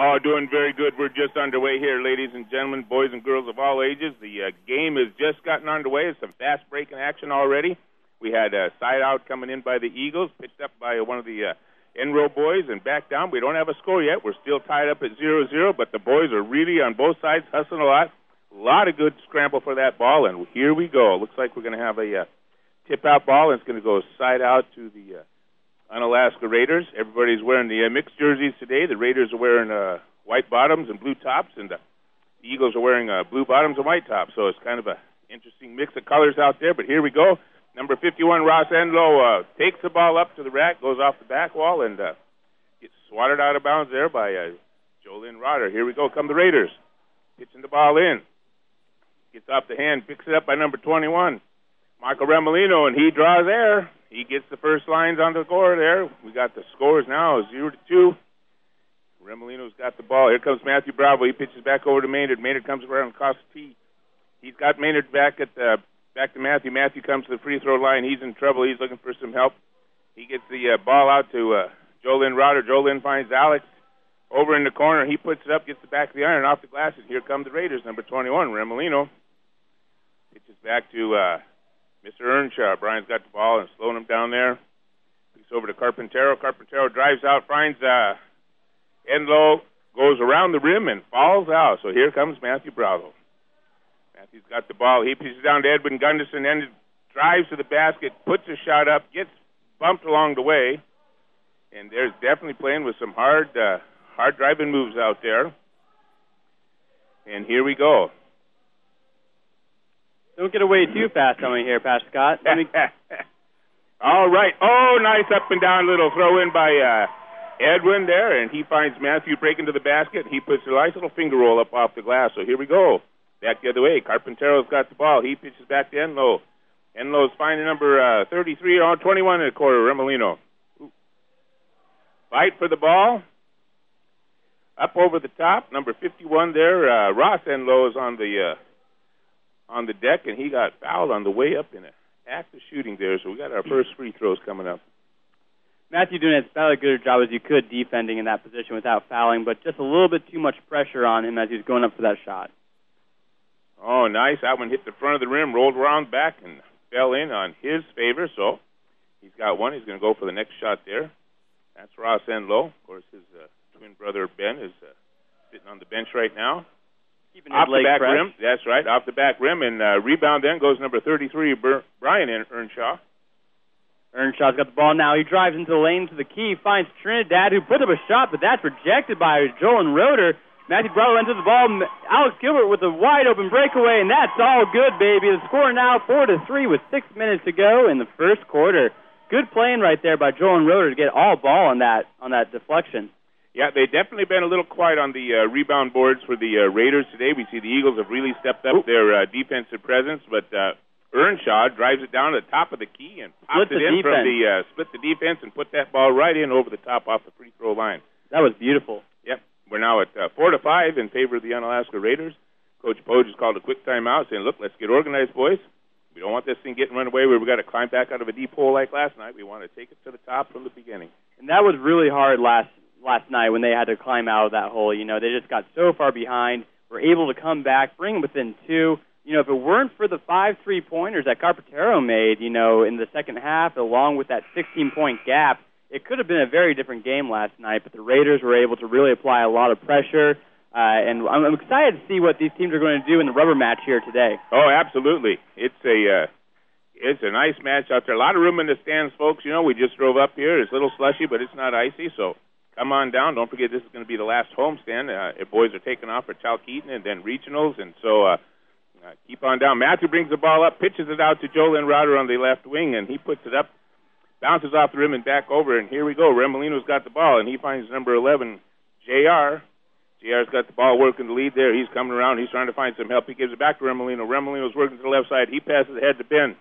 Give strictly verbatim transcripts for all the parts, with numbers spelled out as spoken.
Oh, doing very good. We're just underway here, ladies and gentlemen, boys and girls of all ages. The uh, game has just gotten underway. There's some fast-breaking action already. We had a side out coming in by the Eagles, pitched up by one of the uh, Enro boys, and back down. We don't have a score yet. We're still tied up at zero zero, but the boys are really on both sides hustling a lot. A lot of good scramble for that ball, and here we go. Looks like we're going to have a uh, tip-out ball, and it's going to go side out to the uh, Unalaska Raiders. Everybody's wearing the uh, mixed jerseys today. The Raiders are wearing uh, white bottoms and blue tops, and uh, the Eagles are wearing uh, blue bottoms and white tops. So it's kind of an interesting mix of colors out there, but here we go. Number fifty-one, Ross Enlow, uh, takes the ball up to the rack, goes off the back wall, and uh, gets swatted out of bounds there by uh, Jolyn Rotter. Here we go. Come the Raiders. Pitching the ball in. Gets off the hand, picks it up by number twenty-one, Michael Remolino, and he draws air. He gets the first lines on the score there. We got the scores now, zero to two. Remolino's got the ball. Here comes Matthew Bravo. He pitches back over to Maynard. Maynard comes around across the tee. He's got Maynard back at the back to Matthew. Matthew comes to the free throw line. He's in trouble. He's looking for some help. He gets the uh, ball out to uh, Jolyn Rotter. Jolyn finds Alex over in the corner. He puts it up, gets the back of the iron off the glass, and here come the Raiders. Number twenty-one, Remolino. Pitches back to uh, Mister Earnshaw. Brian's got the ball and slowing him down there. Picks over to Carpintero. Carpintero drives out, finds uh, Enlow, goes around the rim and falls out. So here comes Matthew Bravo. Matthew's got the ball. He pitches down to Edwin Gunderson, and drives to the basket, puts a shot up, gets bumped along the way. And there's definitely playing with some hard, uh, hard driving moves out there. And here we go. Don't get away too fast on me here, Pastor Scott. Let me... All right. Oh, nice up and down little throw in by uh, Edwin there, and he finds Matthew breaking to the basket. He puts a nice little finger roll up off the glass. So here we go. Back the other way. Carpintero's got the ball. He pitches back to Enlow. Enlow's finding number uh, thirty-three on twenty-one and a quarter, Remolino. Ooh. Fight for the ball. Up over the top, number fifty-one there. Uh, Ross Enlow is on the uh, on the deck, and he got fouled on the way up in an act of shooting there. So we got our first free throws coming up. Matthew doing as about as good a job as you could defending in that position without fouling, but just a little bit too much pressure on him as he was going up for that shot. Oh, nice. That one hit the front of the rim, rolled around back, and fell in on his favor. So he's got one. He's going to go for the next shot there. That's Ross Enlow. Of course, his uh, twin brother Ben is uh, sitting on the bench right now. Keeping off his the back fresh. rim. That's right, off the back rim. And uh, rebound then goes number thirty-three, Ber- Brian Earnshaw. Earnshaw's got the ball now. He drives into the lane to the key, finds Trinidad, who put up a shot, but that's rejected by Jolyn Rotter. Matthew Bravo enters the ball. Alex Gilbert with a wide-open breakaway, and that's all good, baby. The score now four to three with six minutes to go in the first quarter. Good playing right there by Jolyn Rotter to get all ball on that on that deflection. Yeah, they've definitely been a little quiet on the uh, rebound boards for the uh, Raiders today. We see the Eagles have really stepped up Ooh. their uh, defensive presence, but uh, Earnshaw drives it down to the top of the key and pops split it in defense. from the uh, split the defense and put that ball right in over the top off the free throw line. That was beautiful. Yep. We're now at uh, four to five in favor of the Unalaska Raiders. Coach Poge has called a quick timeout, saying, "Look, let's get organized, boys. We don't want this thing getting run away where we got to climb back out of a deep hole like last night. We want to take it to the top from the beginning." And that was really hard last last night when they had to climb out of that hole. You know, they just got so far behind. Were able to come back, bring them within two. You know, if it weren't for the five three-pointers that Carpintero made, you know, in the second half, along with that sixteen-point gap, it could have been a very different game last night, but the Raiders were able to really apply a lot of pressure, uh, and I'm, I'm excited to see what these teams are going to do in the rubber match here today. Oh, absolutely. It's a uh, it's a nice match out there. A lot of room in the stands, folks. You know, we just drove up here. It's a little slushy, but it's not icy, so come on down. Don't forget this is going to be the last homestand. Uh, the boys are taking off for Talkeeton and then regionals, and so uh, uh, keep on down. Matthew brings the ball up, pitches it out to Jolyn Rotter on the left wing, and he puts it up. Bounces off the rim and back over, and here we go. Remolino's got the ball, and he finds number eleven, J R. J R's got the ball working the lead there. He's coming around. He's trying to find some help. He gives it back to Remolino. Remolino's working to the left side. He passes ahead to Ben.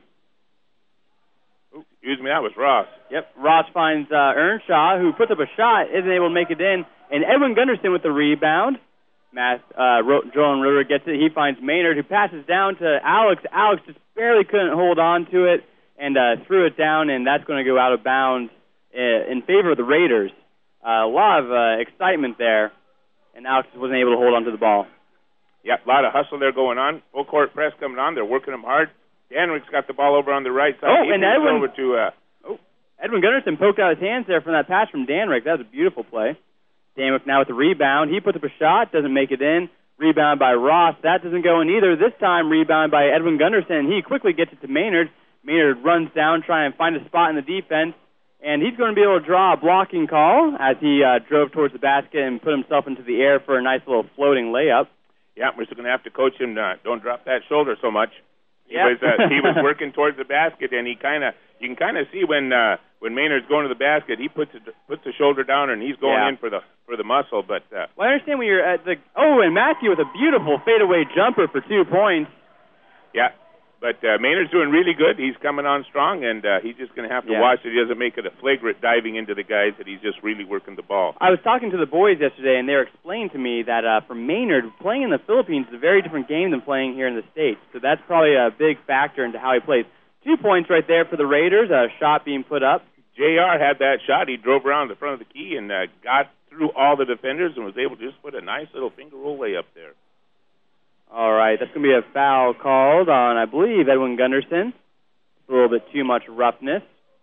Ooh, excuse me, that was Ross. Yep, Ross finds uh, Earnshaw, who puts up a shot, isn't able to make it in, and Edwin Gunderson with the rebound. Matt, uh, Jolyn Rotter gets it. He finds Maynard, who passes down to Alex. Alex just barely couldn't hold on to it. And uh, threw it down, and that's going to go out of bounds uh, in favor of the Raiders. Uh, a lot of uh, excitement there. and Alex wasn't able to hold on to the ball. Yeah, a lot of hustle there going on. Full court press coming on. They're working them hard. Danrick's got the ball over on the right side. Oh, he and Edwin, over to, uh, oh, Edwin Gunnarsson poked out his hands there from that pass from Danrick. That was a beautiful play. Danrick now with the rebound. He puts up a shot, doesn't make it in. Rebound by Ross. That doesn't go in either. This time, rebound by Edwin Gunnarsson. He quickly gets it to Maynard. Maynard runs down, trying to find a spot in the defense, and he's going to be able to draw a blocking call as he uh, drove towards the basket and put himself into the air for a nice little floating layup. Yeah, we're still going to have to coach him. Uh, don't drop that shoulder so much. He yep. was uh, he was working towards the basket, and he kind of you can kind of see when uh, when Maynard's going to the basket, he puts it, puts the shoulder down and he's going yeah. in for the for the muscle. But uh, well, I understand when you're at the oh, and Matthew with a beautiful fadeaway jumper for two points. Yeah. But uh, Maynard's doing really good. He's coming on strong, and uh, he's just going to have to yeah. watch that he doesn't make it a flagrant diving into the guys, that he's just really working the ball. I was talking to the boys yesterday, and they were explaining to me that uh, for Maynard, playing in the Philippines is a very different game than playing here in the States. So that's probably a big factor into how he plays. Two points right there for the Raiders, a shot being put up. J R had that shot. He drove around the front of the key and uh, got through all the defenders and was able to just put a nice little finger roll layup there. All right, that's going to be a foul called on, I believe, Edwin Gunnarsson. A little bit too much roughness.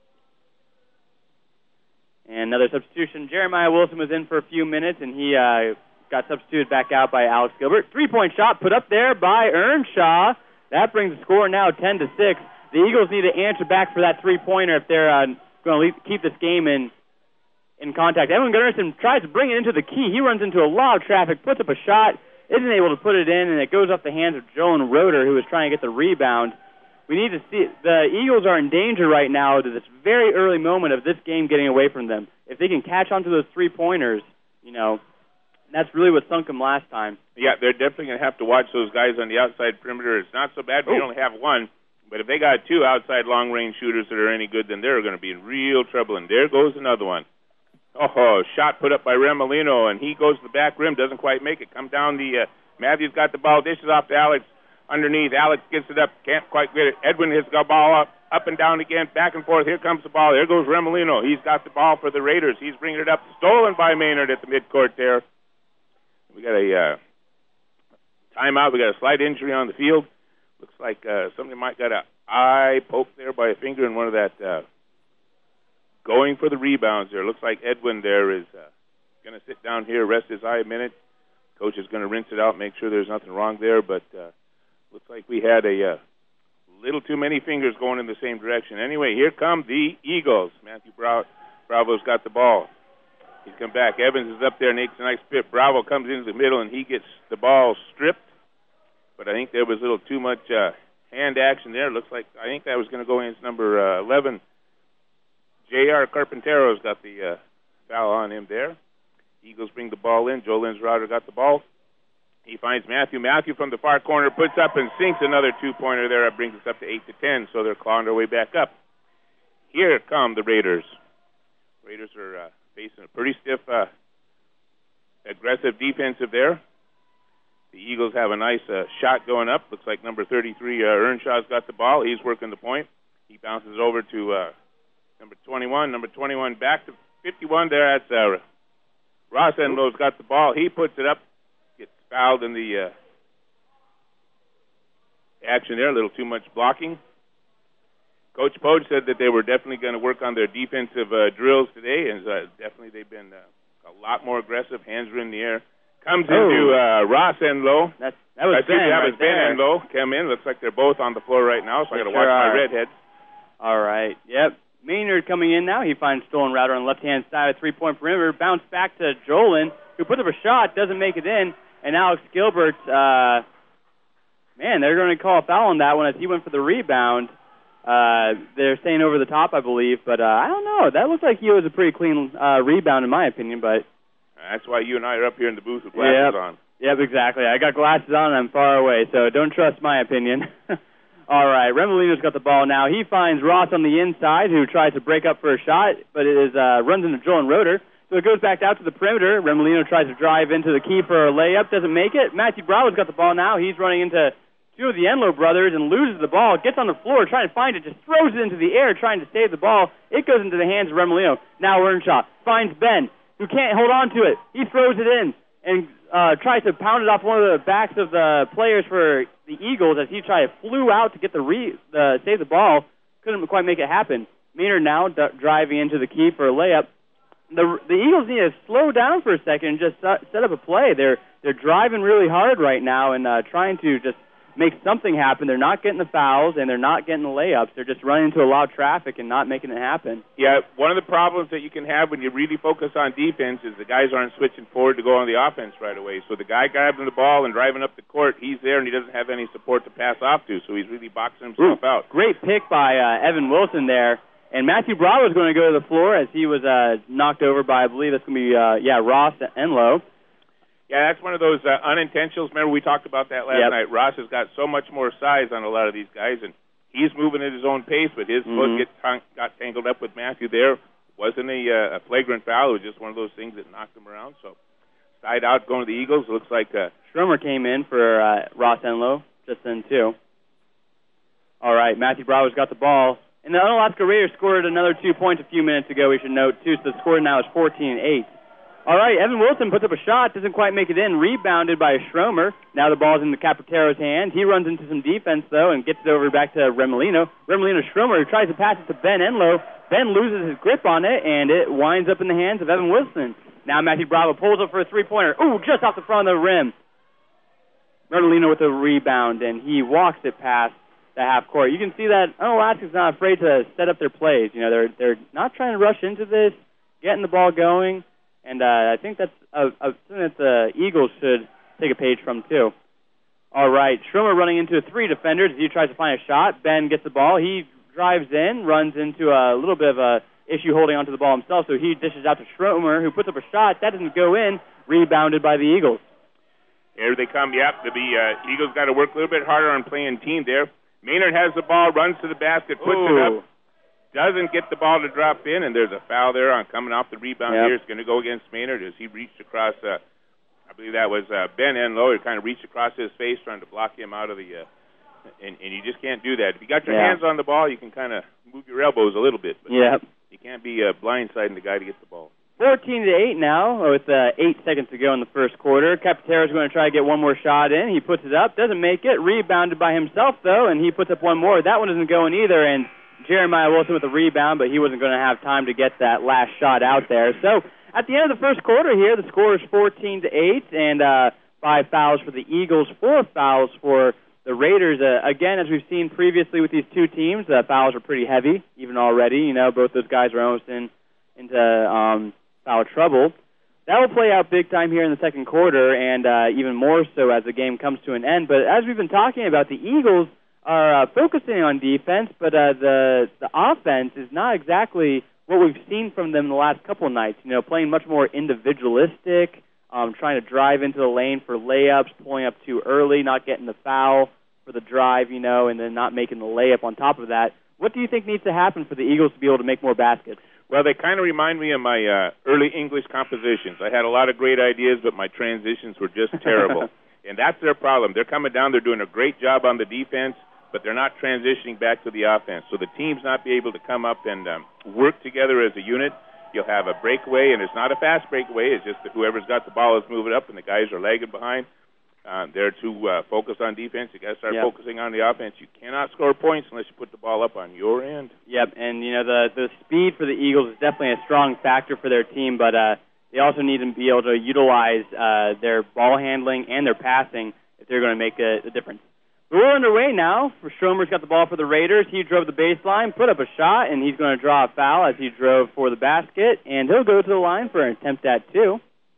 And another substitution. Jeremiah Wilson was in for a few minutes, and he uh, got substituted back out by Alex Gilbert. Three-point shot put up there by Earnshaw. That brings the score now ten to six. The Eagles need to answer back for that three-pointer if they're uh, going to keep this game in in contact. Edwin Gunnarsson tries to bring it into the key. He runs into a lot of traffic, puts up a shot, isn't able to put it in, and it goes off the hands of Jolan Roeder, who was trying to get the rebound. We need to see the Eagles are in danger right now to this very early moment of this game getting away from them. If they can catch on to those three-pointers, you know, that's really what sunk them last time. Yeah, they're definitely going to have to watch those guys on the outside perimeter. It's not so bad if they only have one, but if they got two outside long-range shooters that are any good, then they're going to be in real trouble, and there goes another one. Oh, shot put up by Remolino, and he goes to the back rim, doesn't quite make it. Come down the, uh, Matthews got the ball, dishes off to Alex underneath. Alex gets it up, can't quite get it. Edwin has got the ball up, up and down again, back and forth. Here comes the ball. There goes Remolino. He's got the ball for the Raiders. He's bringing it up, stolen by Maynard at the midcourt there. We got a uh, timeout. We got a slight injury on the field. Looks like uh, somebody might got an eye poked there by a finger in one of that uh, going for the rebounds there. Looks like Edwin there is uh, going to sit down here, rest his eye a minute. Coach is going to rinse it out, make sure there's nothing wrong there. But uh, looks like we had a uh, little too many fingers going in the same direction. Anyway, here come the Eagles. Matthew Bra- Bravo's got the ball. He's come back. Evans is up there and makes a nice spit. Bravo comes into the middle, and he gets the ball stripped. But I think there was a little too much uh, hand action there. Looks like I think that was going to go against number uh, eleven. J R Carpentero's got the uh, foul on him there. Eagles bring the ball in. Joe Linsrauder got the ball. He finds Matthew. Matthew from the far corner puts up and sinks another two-pointer there. That brings us up to eight to ten, so they're clawing their way back up. Here come the Raiders. Raiders are uh, facing a pretty stiff, uh, aggressive defensive there. The Eagles have a nice uh, shot going up. Looks like number thirty-three, uh, Earnshaw's got the ball. He's working the point. He bounces over to uh, number twenty-one. Number twenty-one back to fifty-one there. That's uh, Ross Enlow's got the ball. He puts it up. Gets fouled in the uh, action there. A little too much blocking. Coach Poge said that they were definitely going to work on their defensive uh, drills today, and uh, definitely they've been uh, a lot more aggressive. Hands are in the air. Comes oh. into uh, Ross Enlow. That's, that was Ben. That right was Ben there. Enlow. Come in. Looks like they're both on the floor right now, so I got to sure watch are. my redheads. All right. Yep. Maynard coming in now. He finds Stolen Router on the left-hand side of three-point perimeter. Bounce back to Jolin, who puts up a shot, doesn't make it in. And Alex Gilbert, uh, man, they're going to call a foul on that one as he went for the rebound. Uh, they're staying over the top, I believe. But uh, I don't know. That looked like he was a pretty clean uh, rebound, in my opinion. But that's why you and I are up here in the booth with glasses yep. on. Yep, exactly. I got glasses on and I'm far away, so don't trust my opinion. All right, Remolino's got the ball now. He finds Ross on the inside, who tries to break up for a shot, but it is uh, runs into Jolan Roeder. So it goes back out to the perimeter. Remolino tries to drive into the key for a layup, doesn't make it. Matthew Bravo's got the ball now. He's running into two of the Enlow brothers and loses the ball, gets on the floor trying to find it, just throws it into the air trying to save the ball. It goes into the hands of Remolino. Now Earnshaw finds Ben, who can't hold on to it. He throws it in. and uh, tries to pound it off one of the backs of the players for the Eagles as he tried to flew out to get the re the save the ball. Couldn't quite make it happen. Maynard now d driving into the key for a layup. The the Eagles need to slow down for a second and just set up a play. They're they're driving really hard right now and uh, trying to just make something happen. They're not getting the fouls and they're not getting the layups. They're just running into a lot of traffic and not making it happen. Yeah, one of the problems that you can have when you really focus on defense is the guys aren't switching forward to go on the offense right away. So the guy grabbing the ball and driving up the court, he's there and he doesn't have any support to pass off to, so he's really boxing himself Ooh, out. Great pick by uh, Evan Wilson there. And Matthew Bravo is going to go to the floor as he was uh, knocked over by, I believe that's going to be, uh, yeah, Ross Enlow. Yeah, that's one of those uh, unintentionals. Remember, we talked about that last yep. night. Ross has got so much more size on a lot of these guys, and he's moving at his own pace, but his mm-hmm. foot gets tongue, got tangled up with Matthew there. Wasn't a, uh, a flagrant foul. It was just one of those things that knocked him around. So, side out going to the Eagles. It looks like uh, Stromer came in for uh, Ross Enlow just then, too. All right, Matthew Bravo's got the ball. And the Unalaska Raiders scored another two points a few minutes ago, we should note, too. So the score now is fourteen eight. All right, Evan Wilson puts up a shot, doesn't quite make it in, rebounded by Stromer. Now the ball's in the Capatero's hand. He runs into some defense, though, and gets it over back to Remolino. Remolino Stromer, who tries to pass it to Ben Enlow. Ben loses his grip on it, and it winds up in the hands of Evan Wilson. Now Matthew Bravo pulls up for a three-pointer. Ooh, just off the front of the rim. Remolino with a rebound, and he walks it past the half court. You can see that Unalaska's not afraid to set up their plays. You know, they're they're not trying to rush into this, getting the ball going. And uh, I think that's uh, uh, something that the Eagles should take a page from, too. All right, Stromer running into three defenders as he tries to find a shot. Ben gets the ball. He drives in, runs into a little bit of a issue holding onto the ball himself, so he dishes out to Stromer, who puts up a shot. That doesn't go in, rebounded by the Eagles. Here they come. Yep, the uh, Eagles got to work a little bit harder on playing team there. Maynard has the ball, runs to the basket, puts Ooh. it up. Doesn't get the ball to drop in, and there's a foul there on coming off the rebound yep. here. It's going to go against Maynard as he reached across, uh, I believe that was uh, Ben Enlow. He kind of reached across his face trying to block him out of the, uh, and, and you just can't do that. If you got your yeah. hands on the ball, you can kind of move your elbows a little bit. But yep. you can't be uh, blindsiding the guy to get the ball. fourteen to eight now with uh, eight seconds to go in the first quarter. Capatero's going to try to get one more shot in. He puts it up, doesn't make it. Rebounded by himself, though, and he puts up one more. That one isn't going either, and Jeremiah Wilson with a rebound, but he wasn't going to have time to get that last shot out there. So at the end of the first quarter here, the score is fourteen to eight, and uh, five fouls for the Eagles, four fouls for the Raiders. Uh, again, as we've seen previously with these two teams, the uh, fouls are pretty heavy, even already. You know, both those guys are almost in into um, foul trouble. That will play out big time here in the second quarter, and uh, even more so as the game comes to an end. But as we've been talking about, the Eagles are uh, focusing on defense, but uh, the the offense is not exactly what we've seen from them the last couple of nights. You know, playing much more individualistic, um, trying to drive into the lane for layups, pulling up too early, not getting the foul for the drive, you know, and then not making the layup on top of that. What do you think needs to happen for the Eagles to be able to make more baskets? Well, they kind of remind me of my uh, early English compositions. I had a lot of great ideas, but my transitions were just terrible. And that's their problem. They're coming down. They're doing a great job on the defense, but they're not transitioning back to the offense. So the team's not be able to come up and um, work together as a unit. You'll have a breakaway, and it's not a fast breakaway. It's just that whoever's got the ball is moving up, and the guys are lagging behind. Uh, they're too uh, focused on defense. You got to start yep. focusing on the offense. You cannot score points unless you put the ball up on your end. Yep, and you know the the speed for the Eagles is definitely a strong factor for their team, but uh, they also need to be able to utilize uh, their ball handling and their passing if they're going to make a, a difference. But we're underway now. Stromer's got the ball for the Raiders. He drove the baseline, put up a shot, and he's going to draw a foul as he drove for the basket, and he'll go to the line for an attempt at two.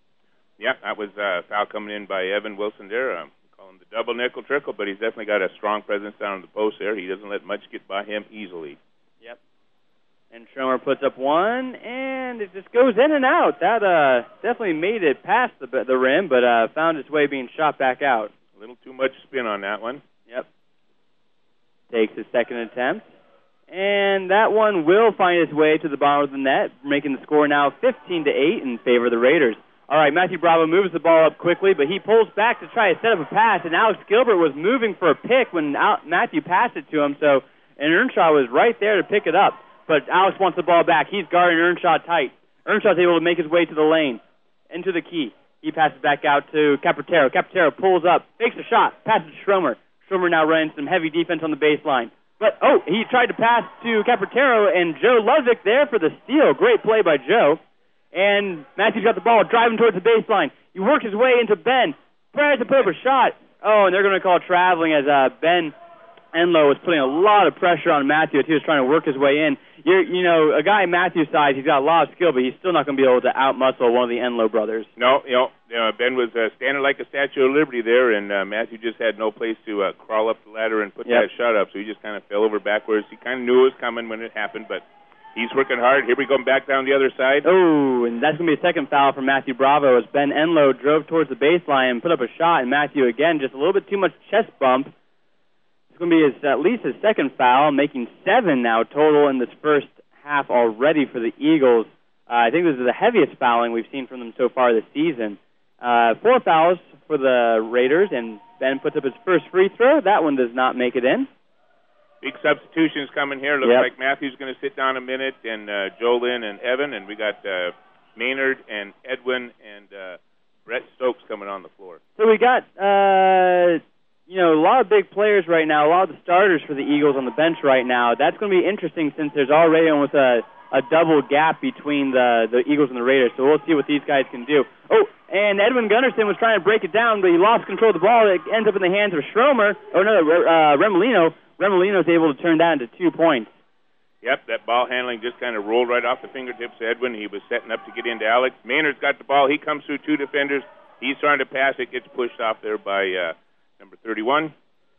Yeah, that was a foul coming in by Evan Wilson there. Um, call him the double nickel trickle, but he's definitely got a strong presence down in the post there. He doesn't let much get by him easily. Yep. And Stromer puts up one, and it just goes in and out. That uh, definitely made it past the the rim, but uh, found its way being shot back out. A little too much spin on that one. Yep. Takes his second attempt. And that one will find its way to the bottom of the net, making the score now fifteen to eight in favor of the Raiders. All right, Matthew Bravo moves the ball up quickly, but he pulls back to try to set up a pass, and Alex Gilbert was moving for a pick when Al- Matthew passed it to him, so and Earnshaw was right there to pick it up. But Alex wants the ball back. He's guarding Earnshaw tight. Earnshaw's able to make his way to the lane, into the key. He passes back out to Capratero. Capratero pulls up, fakes a shot, passes to Schromer. Schromer now running some heavy defense on the baseline. But, oh, he tried to pass to Capratero, and Joe Ludwig there for the steal. Great play by Joe. And Matthews got the ball, driving towards the baseline. He worked his way into Ben. Tries to put up a shot. Oh, and they're going to call traveling as uh, Ben Enlow was putting a lot of pressure on Matthews. He was trying to work his way in. You're, you know, a guy Matthews' size, he's got a lot of skill, but he's still not going to be able to outmuscle one of the Enlow brothers. No, you know, uh, Ben was uh, standing like a Statue of Liberty there, and uh, Matthew just had no place to uh, crawl up the ladder and put yep. that shot up, so he just kind of fell over backwards. He kind of knew it was coming when it happened, but he's working hard. Here we go back down the other side. Oh, and that's going to be a second foul for Matthew Bravo as Ben Enlow drove towards the baseline and put up a shot, and Matthew, again, just a little bit too much chest bump. It's going to be his, at least his second foul, making seven now total in this first half already for the Eagles. Uh, I think this is the heaviest fouling we've seen from them so far this season. Uh, four fouls for the Raiders, and Ben puts up his first free throw. That one does not make it in. Big substitutions coming here. Looks yep. like Matthew's going to sit down a minute, and uh, Jolyn and Evan, and we got uh, Maynard and Edwin and uh, Brett Stokes coming on the floor. So we got, uh, you know, a lot of big players right now, a lot of the starters for the Eagles on the bench right now. That's going to be interesting since there's already almost a, a double gap between the, the Eagles and the Raiders, so we'll see what these guys can do. Oh, and Edwin Gunnarsson was trying to break it down, but he lost control of the ball. It ends up in the hands of Schromer, or no, uh, Remolino. Remolino's able to turn that into two points. Yep, that ball handling just kind of rolled right off the fingertips of Edwin. He was setting up to get into Alex. Maynard's got the ball. He comes through two defenders. He's trying to pass. It gets pushed off there by uh, number thirty-one.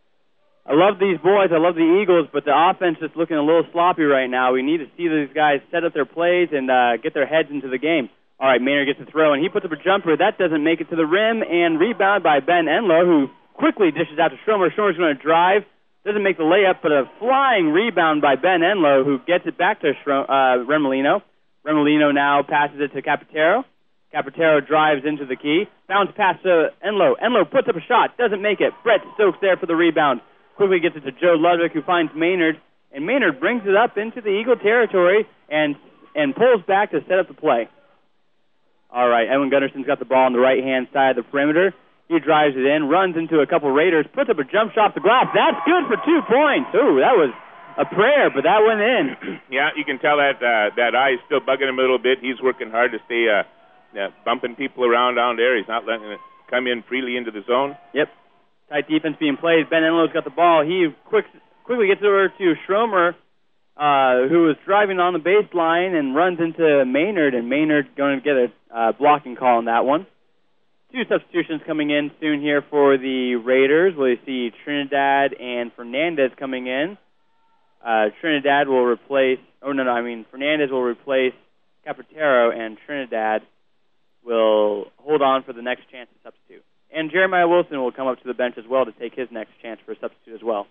I love these boys. I love the Eagles, but the offense is looking a little sloppy right now. We need to see these guys set up their plays and uh, get their heads into the game. All right, Maynard gets a throw, and he puts up a jumper. That doesn't make it to the rim, and rebound by Ben Enlow, who quickly dishes out to Schromer. Schromer's going to drive. Doesn't make the layup, but a flying rebound by Ben Enlow, who gets it back to Schro- uh, Remolino. Remolino now passes it to Capratero. Capratero drives into the key. Bounce pass to Enlow. Enlow puts up a shot. Doesn't make it. Brett Stokes there for the rebound. Quickly gets it to Joe Ludwig, who finds Maynard. And Maynard brings it up into the Eagle territory and and pulls back to set up the play. All right, Edwin Gunnarson's got the ball on the right-hand side of the perimeter. He drives it in, runs into a couple Raiders, puts up a jump shot off the glass. That's good for two points. Ooh, that was a prayer, but that went in. Yeah, you can tell that uh, that eye is still bugging him a little bit. He's working hard to stay uh, uh, bumping people around down there. He's not letting it come in freely into the zone. Yep. Tight defense being played. Ben Enlow's got the ball. He quick, quickly gets over to Schromer, uh, who is driving on the baseline and runs into Maynard, and Maynard going to get a uh, blocking call on that one. Two substitutions coming in soon here for the Raiders. We'll see Trinidad and Fernandez coming in. Uh, Trinidad will replace, oh no, no, I mean Fernandez will replace Capratero, and Trinidad will hold on for the next chance to substitute. And Jeremiah Wilson will come up to the bench as well to take his next chance for a substitute as well.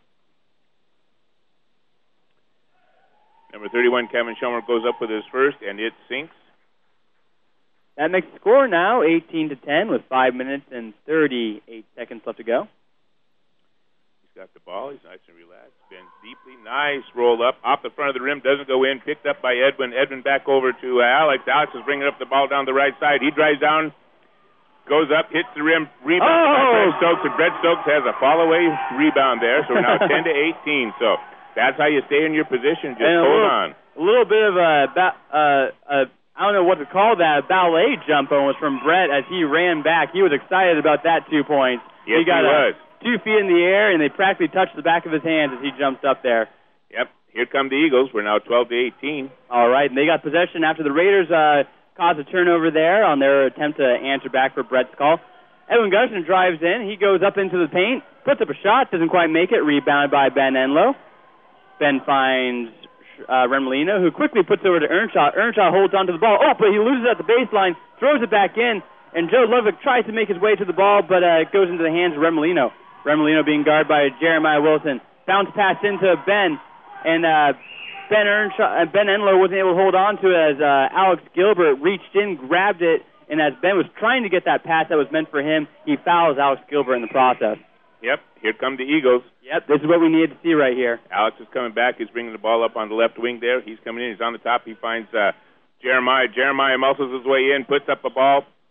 Number thirty-one, Kevin Schromer, goes up with his first, and it sinks. That makes the score now eighteen to ten with five minutes and thirty-eight seconds left to go. He's got the ball. He's nice and relaxed. Bends deeply. Nice roll up. Off the front of the rim. Doesn't go in. Picked up by Edwin. Edwin back over to uh, Alex. Alex is bringing up the ball down the right side. He drives down, goes up, hits the rim. Rebound oh! by Brett Stokes. And Brett Stokes has a fall-away rebound there. So we're now ten to eighteen. So that's how you stay in your position. Just hold little, on. A little bit of a... Uh, uh, I don't know what to call that, a ballet jump almost from Brett as he ran back. He was excited about that two points. Yes, he got he was. A, two feet in the air, and they practically touched the back of his hands as he jumped up there. Yep. Here come the Eagles. We're now twelve to eighteen. All right, and they got possession after the Raiders uh, caused a turnover there on their attempt to answer back for Brett's call. Edwin Gunnarsson drives in. He goes up into the paint, puts up a shot, doesn't quite make it, rebounded by Ben Enlow. Ben finds... Uh, Remolino, who quickly puts over to Earnshaw. Earnshaw holds onto the ball. Oh, but he loses at the baseline, throws it back in, and Joe Ludwig tries to make his way to the ball, but uh, it goes into the hands of Remolino. Remolino being guarded by Jeremiah Wilson. Bounce pass into Ben, and uh, Ben Earnshaw, uh, Ben Enlow wasn't able to hold on to it as uh, Alex Gilbert reached in, grabbed it, and as Ben was trying to get that pass that was meant for him, he fouls Alex Gilbert in the process. Yep, here come the Eagles. Yep, this is what we need to see right here. Alex is coming back. He's bringing the ball up on the left wing there. He's coming in. He's on the top. He finds uh, Jeremiah. Jeremiah muscles his way in, puts up a ball,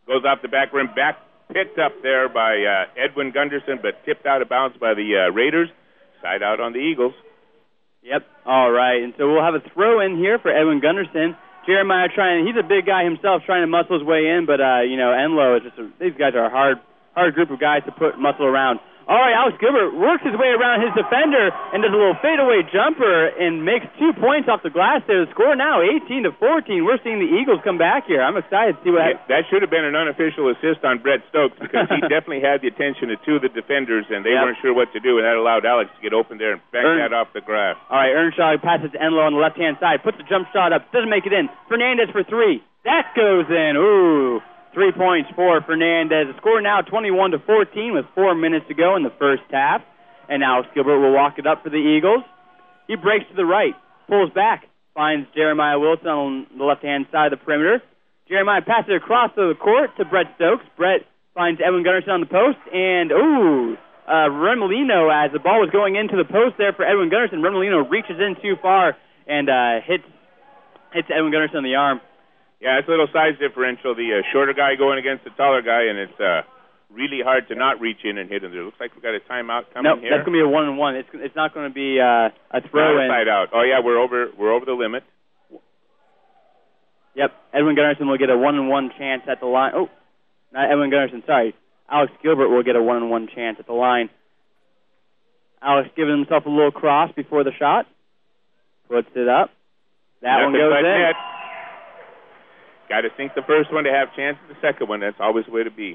Goes off the back rim, back picked up there by uh, Edwin Gunderson, but tipped out of bounds by the uh, Raiders. Side out on the Eagles. Yep. All right. And so we'll have a throw in here for Edwin Gunderson. Jeremiah trying, he's a big guy himself, trying to muscle his way in, but, uh, you know, Enlow is just, a, these guys are a hard, hard group of guys to put muscle around. All right, Alex Gilbert works his way around his defender and does a little fadeaway jumper and makes two points off the glass there. The score now eighteen to fourteen. We're seeing the Eagles come back here. I'm excited to see what happens. Yeah, that should have been an unofficial assist on Brett Stokes because he definitely had the attention of two of the defenders, and they yep. weren't sure what to do, and that allowed Alex to get open there and bank Ern- that off the grass. All right, Earnshaw passes to Enlow on the left-hand side, puts the jump shot up, doesn't make it in. Fernandez for three. That goes in. Ooh. Three points for Fernandez. The score now twenty-one to fourteen with four minutes to go in the first half. And Alex Gilbert will walk it up for the Eagles. He breaks to the right, pulls back, finds Jeremiah Wilson on the left-hand side of the perimeter. Jeremiah passes it across the court to Brett Stokes. Brett finds Edwin Gunderson on the post. And, ooh, uh, Remolino, as the ball was going into the post there for Edwin Gunderson, Remolino reaches in too far and uh, hits, hits Edwin Gunderson on the arm. Yeah, it's a little size differential. The uh, shorter guy going against the taller guy, and it's uh, really hard to not reach in and hit him. It looks like we've got a timeout coming nope, here. That's going to be a one-and-one. It's it's not going to be uh, a throw-in. Side out. Oh, yeah, we're over we're over the limit. Yep, Edwin Gunderson will get a one-and-one chance at the line. Oh, not Edwin Gunderson, sorry. Alex Gilbert will get a one-and-one chance at the line. Alex giving himself a little cross before the shot. Puts it up. That Nothing one goes in. Net. Got to sink the first one to have chance at the second one. That's always the way to be.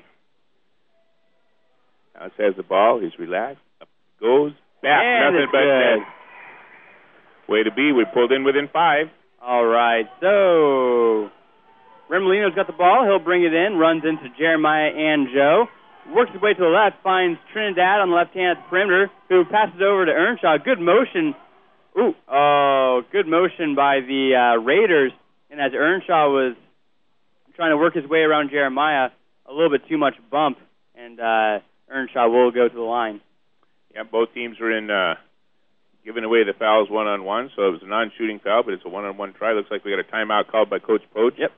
Alex has the ball. He's relaxed. Up goes. Back. And Nothing but net. Way to be. We pulled in within five. All right. So Remolino's got the ball. He'll bring it in. Runs into Jeremiah and Joe. Works his way to the left. Finds Trinidad on the left hand at the perimeter, who passes over to Earnshaw. Good motion. Ooh. Oh, good motion by the uh, Raiders. And as Earnshaw was trying to work his way around Jeremiah, a little bit too much bump, and uh, Earnshaw will go to the line. Yeah, both teams are in uh, giving away the fouls one-on-one, so it was a non-shooting foul, but it's a one-on-one try. Looks like we got a timeout called by Coach Poach. Yep.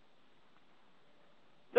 So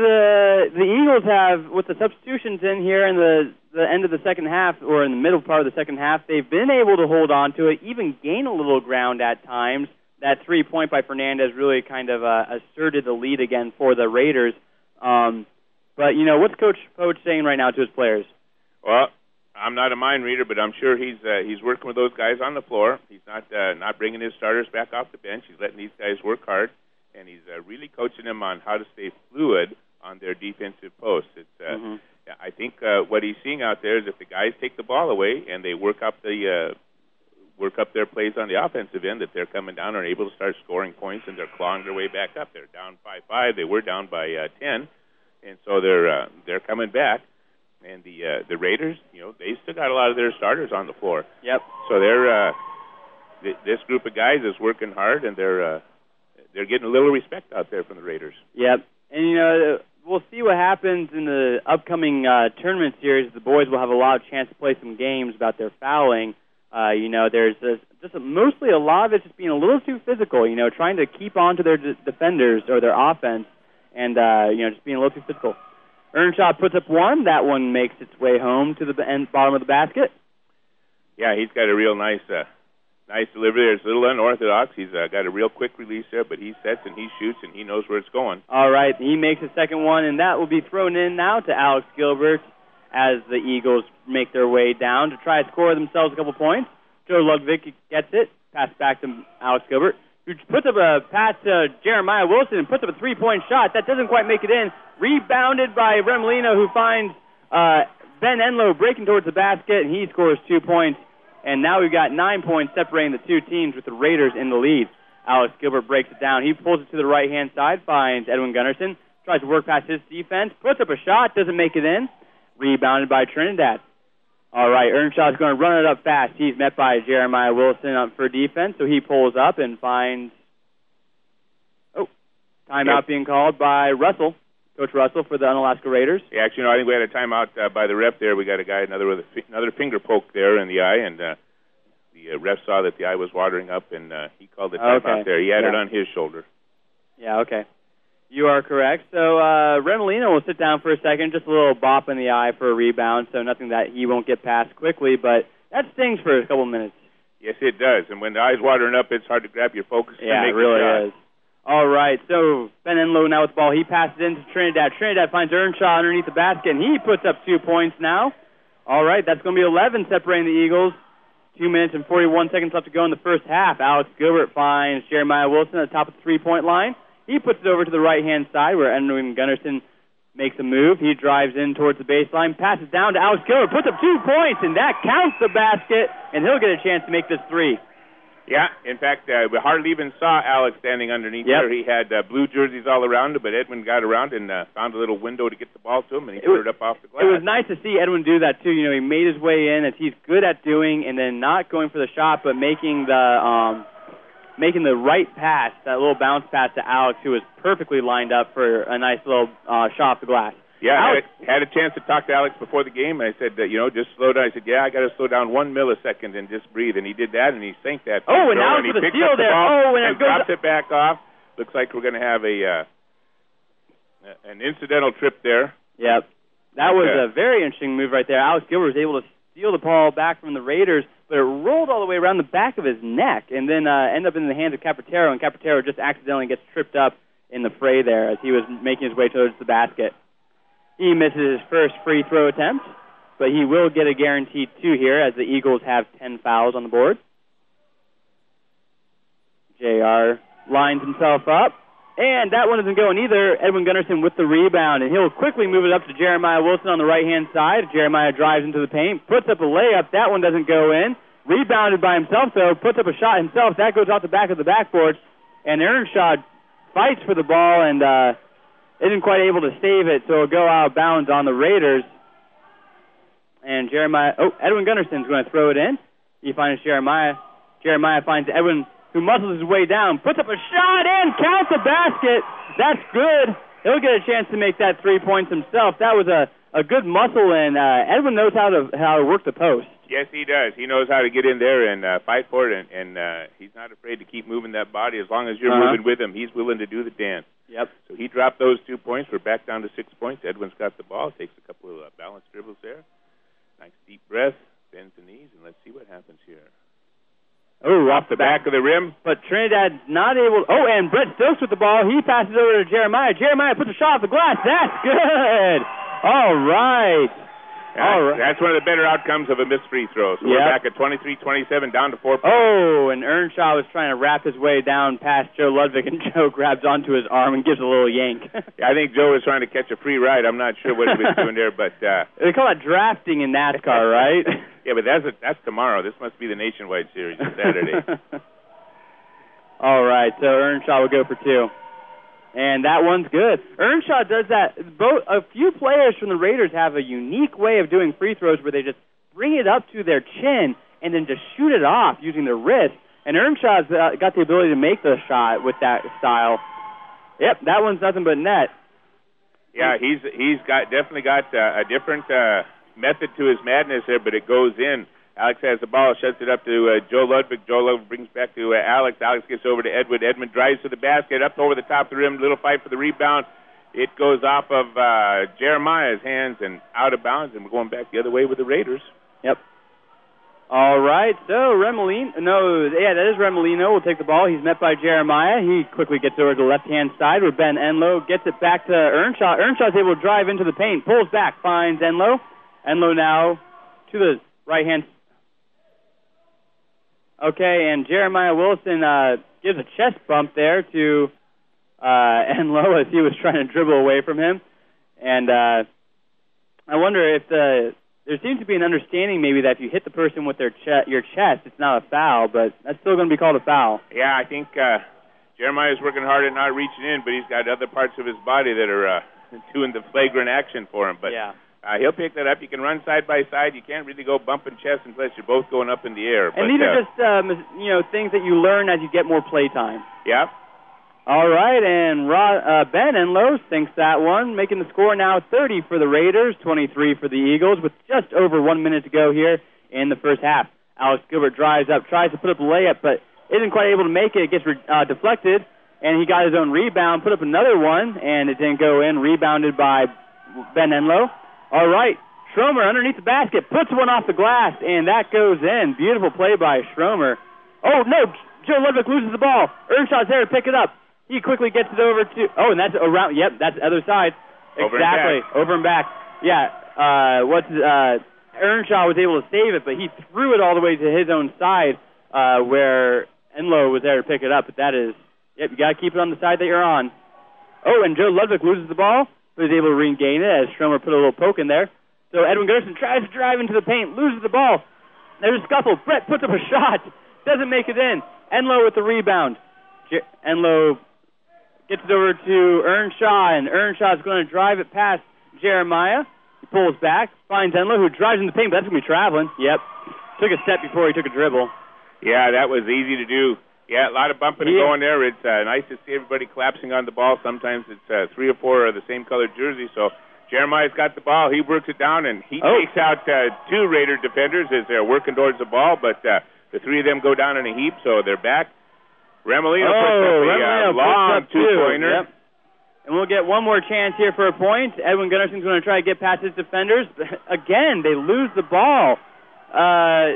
the the Eagles have, with the substitutions in here in the, the end of the second half, or in the middle part of the second half, they've been able to hold on to it, even gain a little ground at times. That three-point by Fernandez really kind of uh, asserted the lead again for the Raiders. Um, but, you know, what's Coach Poach saying right now to his players? Well, I'm not a mind reader, but I'm sure he's uh, he's working with those guys on the floor. He's not uh, not bringing his starters back off the bench. He's letting these guys work hard, and he's uh, really coaching them on how to stay fluid on their defensive posts. It's, uh, mm-hmm. I think uh, what he's seeing out there is if the guys take the ball away and they work up the uh, work up their plays on the offensive end, that they're coming down and are able to start scoring points, and they're clawing their way back up. They're down five five. They were down by uh, ten, and so they're uh, they're coming back. And the uh, the Raiders, you know, they still got a lot of their starters on the floor. Yep. So they're uh, th- this group of guys is working hard, and they're uh, they're getting a little respect out there from the Raiders. Yep. And you know, we'll see what happens in the upcoming uh, tournament series. The boys will have a lot of chance to play some games about their fouling. Uh, you know, there's a, just a, mostly a lot of it just being a little too physical, you know, trying to keep on to their d- defenders or their offense and, uh, you know, just being a little too physical. Earnshaw puts up one. That one makes its way home to the end, bottom of the basket. Yeah, he's got a real nice uh, nice delivery there. It's a little unorthodox. He's uh, got a real quick release there, but he sets and he shoots and he knows where it's going. All right, he makes the second one, and that will be thrown in now to Alex Gilbert as the Eagles make their way down to try to score themselves a couple points. Joe Ludwig gets it, pass back to Alex Gilbert, who puts up a pass to Jeremiah Wilson and puts up a three-point shot. That doesn't quite make it in. Rebounded by Remolino, who finds uh, Ben Enlow breaking towards the basket, and he scores two points. And now we've got nine points separating the two teams with the Raiders in the lead. Alex Gilbert breaks it down. He pulls it to the right-hand side, finds Edwin Gunderson, tries to work past his defense, puts up a shot, doesn't make it in. Rebounded by Trinidad. All right, Earnshaw's going to run it up fast. He's met by Jeremiah Wilson up for defense, so he pulls up and finds, oh, timeout being called by Russell, Coach Russell for the Unalaska Raiders. Yeah, actually, no, I think we had a timeout uh, by the ref there. We got a guy another with a fi- another finger poke there in the eye, and uh, the uh, ref saw that the eye was watering up, and uh, he called the timeout okay. there. He had yeah. it on his shoulder. Yeah, okay. You are correct. So uh, Remolino will sit down for a second, just a little bop in the eye for a rebound, so nothing that he won't get past quickly, but that stings for a couple minutes. Yes, it does. And when the eye's watering up, it's hard to grab your focus. Yeah, and make it really a shot. is. All right, so Ben Enlow now with the ball. He passes into Trinidad. Trinidad finds Earnshaw underneath the basket, and he puts up two points now. All right, that's going to be eleven separating the Eagles. Two minutes and forty-one seconds left to go in the first half. Alex Gilbert finds Jeremiah Wilson at the top of the three-point line. He puts it over to the right-hand side where Edwin Gunnarsson makes a move. He drives in towards the baseline, passes down to Alex Gilbert, puts up two points, and that counts the basket, and he'll get a chance to make this three. Yeah, in fact, uh, we hardly even saw Alex standing underneath yep. there. He had uh, blue jerseys all around him, but Edwin got around and uh, found a little window to get the ball to him, and he it put was, it up off the glass. It was nice to see Edwin do that, too. You know, he made his way in, as he's good at doing, and then not going for the shot, but making the um, making the right pass, that little bounce pass to Alex, who was perfectly lined up for a nice little uh, shot off the glass. Yeah, Alex, I had a chance to talk to Alex before the game, and I said, uh, you know, just slow down. I said, yeah, I got to slow down one millisecond and just breathe. And he did that, and he sank that. Oh, and now and for he the picked steal up the there. ball Oh, and, and it goes drops it back off. Looks like we're going to have a uh, an incidental trip there. Yep. That was okay. a very interesting move right there. Alex Gilbert was able to steal the ball back from the Raiders, but it rolled all the way around the back of his neck and then uh, ended up in the hands of Capatero, and Capatero just accidentally gets tripped up in the fray there as he was making his way towards the basket. He misses his first free throw attempt, but he will get a guaranteed two here as the Eagles have ten fouls on the board. J R lines himself up, and that one isn't going either. Edwin Gunnarsson with the rebound, and he'll quickly move it up to Jeremiah Wilson on the right-hand side. Jeremiah drives into the paint, puts up a layup. That one doesn't go in. Rebounded by himself, though, puts up a shot himself. That goes off the back of the backboard, and Earnshaw fights for the ball and uh, isn't quite able to save it, so it'll go out of bounds on the Raiders. And Jeremiah, oh, Edwin Gunnarsson's going to throw it in. He finds Jeremiah. Jeremiah finds Edwin, who muscles his way down, puts up a shot and counts the basket. That's good. He'll get a chance to make that three points himself. That was a, a good muscle, and uh, Edwin knows how to how to work the post. Yes, he does. He knows how to get in there and uh, fight for it, and, and uh, he's not afraid to keep moving that body. As long as you're uh-huh. moving with him, he's willing to do the dance. Yep. So he dropped those two points. We're back down to six points. Edwin's got the ball, takes a couple of uh, balanced dribbles there. Nice deep breath, bends the knees, and let's see what happens here. Oh, off the back, back of the rim. But Trinidad's not able. Oh, and Brett Stokes with the ball. He passes over to Jeremiah. Jeremiah puts a shot off the glass. That's good. All right. That's, All right. That's one of the better outcomes of a missed free throw. So yep. we're back at twenty-three twenty-seven, down to four points. Oh, and Earnshaw was trying to wrap his way down past Joe Ludwig, and Joe grabs onto his arm and gives a little yank. Yeah, I think Joe was trying to catch a free ride. I'm not sure what he was doing there, but uh, they call that drafting in NASCAR, right? Yeah, but that's a, that's tomorrow. This must be the Nationwide Series on Saturday. All right, so Earnshaw will go for two. And that one's good. Earnshaw does that. Both, a few players from the Raiders have a unique way of doing free throws where they just bring it up to their chin and then just shoot it off using their wrist. And Earnshaw's uh, got the ability to make the shot with that style. Yep, that one's nothing but net. Yeah, he's he's got definitely got uh, a different uh, method to his madness there, but it goes in. Alex has the ball, shuts it up to uh, Joe Ludwig. Joe Ludwig brings back to uh, Alex. Alex gets over to Edwin. Edmund drives to the basket, up over the top of the rim. Little fight for the rebound. It goes off of uh, Jeremiah's hands and out of bounds, and we're going back the other way with the Raiders. Yep. All right, so Remolino, no, yeah, that is Remolino. Will take the ball. He's met by Jeremiah. He quickly gets over to the left-hand side where Ben Enlow gets it back to Earnshaw. Earnshaw's able to drive into the paint, pulls back, finds Enlow. Enlow now to the right-hand side. Okay, and Jeremiah Wilson uh, gives a chest bump there to uh, Enlow as he was trying to dribble away from him. And uh, I wonder if the there seems to be an understanding maybe that if you hit the person with their che- your chest, it's not a foul, but that's still going to be called a foul. Yeah, I think uh, Jeremiah's working hard at not reaching in, but he's got other parts of his body that are uh, doing the flagrant action for him. But yeah. Uh, he'll pick that up. You can run side by side. You can't really go bumping chest unless you're both going up in the air. And but, these uh, are just um, you know things that you learn as you get more play time. Yeah. All right, and Rod, uh, Ben Enlow sinks that one, making the score now thirty for the Raiders, twenty-three for the Eagles, with just over one minute to go here in the first half. Alex Gilbert drives up, tries to put up a layup, but isn't quite able to make it. It gets uh, deflected, and he got his own rebound, put up another one, and it didn't go in. Rebounded by Ben Enlow. All right, Schromer underneath the basket, puts one off the glass, and that goes in. Beautiful play by Schromer. Oh, no, Joe Ludwig loses the ball. Earnshaw's there to pick it up. He quickly gets it over to, oh, and that's around, yep, that's the other side. Over exactly, and back. over and back. Yeah, uh, what's, uh, Earnshaw was able to save it, but he threw it all the way to his own side, uh, where Enlow was there to pick it up, but that is, yep, you got to keep it on the side that you're on. Oh, and Joe Ludwig loses the ball, but is able to regain it as Schromer put a little poke in there. So Edwin Gunnarsson tries to drive into the paint, loses the ball. There's a scuffle. Brett puts up a shot, doesn't make it in. Enlow with the rebound. J- Enlow gets it over to Earnshaw, and Earnshaw is going to drive it past Jeremiah. He pulls back, finds Enlow, who drives in the paint, but that's going to be traveling. Yep. Took a step before he took a dribble. Yeah, that was easy to do. Yeah, a lot of bumping and Yeah. going there. It's uh, nice to see everybody collapsing on the ball. Sometimes it's uh, three or four of the same colored jersey. So Jeremiah's got the ball. He works it down, and he Oh. takes out uh, two Raider defenders as they're working towards the ball. But uh, the three of them go down in a heap, so they're back. Remolino oh, puts up a Remolino uh, long puts up two. two-pointer. Yep. And we'll get one more chance here for a point. Edwin Gunnarsson's going to try to get past his defenders. Again, they lose the ball. Uh,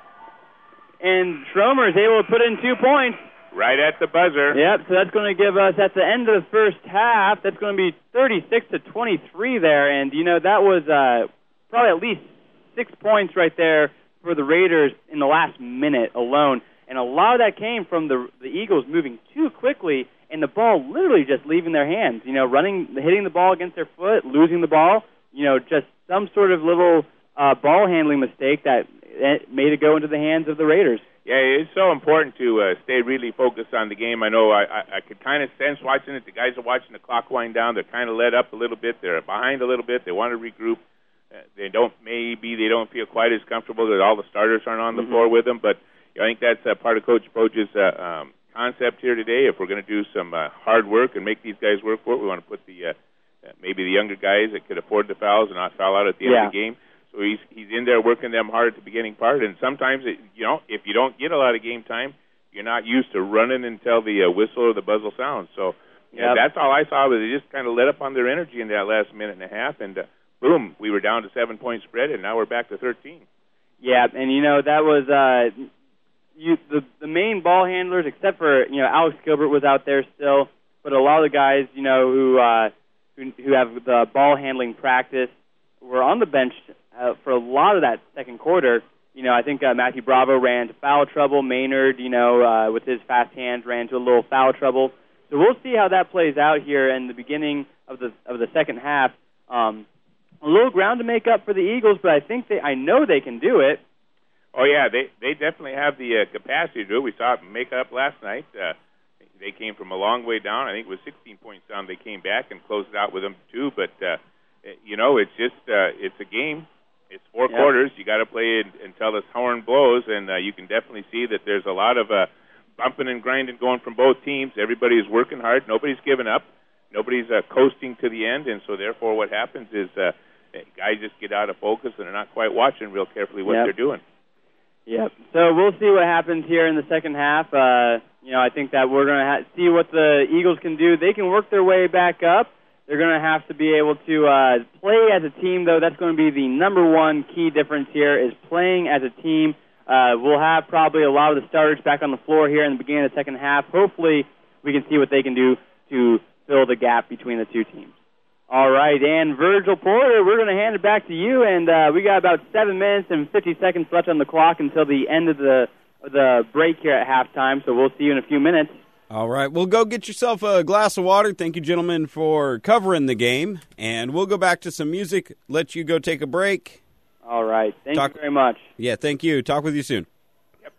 and Schromer is able to put in two points. Right at the buzzer. Yep, so that's going to give us, at the end of the first half, that's going to be thirty-six to twenty-three there. And, you know, that was uh, probably at least six points right there for the Raiders in the last minute alone. And a lot of that came from the the Eagles moving too quickly and the ball literally just leaving their hands. You know, running, hitting the ball against their foot, losing the ball. You know, just some sort of little uh, ball handling mistake that made it go into the hands of the Raiders. Yeah, it's so important to uh, stay really focused on the game. I know I, I, I could kind of sense watching it. The guys are watching the clock wind down. They're kind of let up a little bit. They're behind a little bit. They want to regroup. Uh, they don't maybe they don't feel quite as comfortable that all the starters aren't on the Mm-hmm. floor with them. But you know, I think that's uh, part of Coach Poach's uh, um, concept here today. If we're going to do some uh, hard work and make these guys work for it, we want to put the uh, uh, maybe the younger guys that could afford the fouls and not foul out at the end Yeah. of the game. So he's he's in there working them hard at the beginning part, and sometimes it, you know if you don't get a lot of game time, you're not used to running until the uh, whistle or the buzzer sounds. So yeah, Yep. that's all I saw was they just kind of let up on their energy in that last minute and a half, and uh, boom, we were down to seven point spread, and now we're back to thirteen. Yeah, and you know that was uh, you the the main ball handlers, except for you know Alex Gilbert was out there still, but a lot of the guys you know who uh, who, who have the ball handling practice were on the bench uh, for a lot of that second quarter. You know, I think uh, Matthew Bravo ran to foul trouble. Maynard, you know, uh, with his fast hands, ran to a little foul trouble. So we'll see how that plays out here in the beginning of the of the second half. Um, a little ground to make up for the Eagles, but I think they, I know they can do it. Oh yeah, they they definitely have the uh, capacity to do it. We saw it make up last night. Uh, they came from a long way down. I think it was sixteen points down. They came back and closed it out with them too. But uh, you know, it's just uh, it's a game. It's four Yep. quarters. You got to play it until the horn blows, and uh, you can definitely see that there's a lot of uh, bumping and grinding going from both teams. Everybody is working hard. Nobody's giving up. Nobody's uh, coasting to the end, and so therefore what happens is uh, guys just get out of focus and they're not quite watching real carefully what Yep. they're doing. Yep. So we'll see what happens here in the second half. Uh, you know, I think that we're going to ha- see what the Eagles can do. They can work their way back up. They're going to have to be able to uh, play as a team, though. That's going to be the number one key difference here is playing as a team. Uh, we'll have probably a lot of the starters back on the floor here in the beginning of the second half. Hopefully we can see what they can do to fill the gap between the two teams. All right, and Virgil Porter, we're going to hand it back to you, and uh, we got about seven minutes and fifty seconds left on the clock until the end of the the break here at halftime, so we'll see you in a few minutes. All right, well, go get yourself a glass of water. Thank you, gentlemen, for covering the game, and we'll go back to some music, let you go take a break. All right, thank Talk- you very much. Yeah, thank you. Talk with you soon. Yep.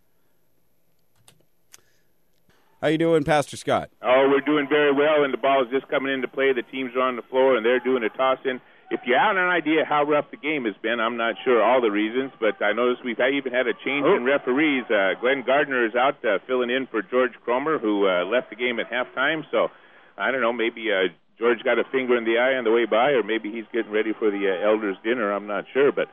How you doing, Pastor Scott? Oh, we're doing very well, and the ball is just coming into play. The teams are on the floor, and they're doing a toss-in. If you have an idea how rough the game has been, I'm not sure all the reasons, but I noticed we've even had a change Oh. in referees. Uh, Glenn Gardner is out uh, filling in for George Cromer, who uh, left the game at halftime. So, I don't know, maybe uh, George got a finger in the eye on the way by, or maybe he's getting ready for the uh, elders' dinner. I'm not sure, but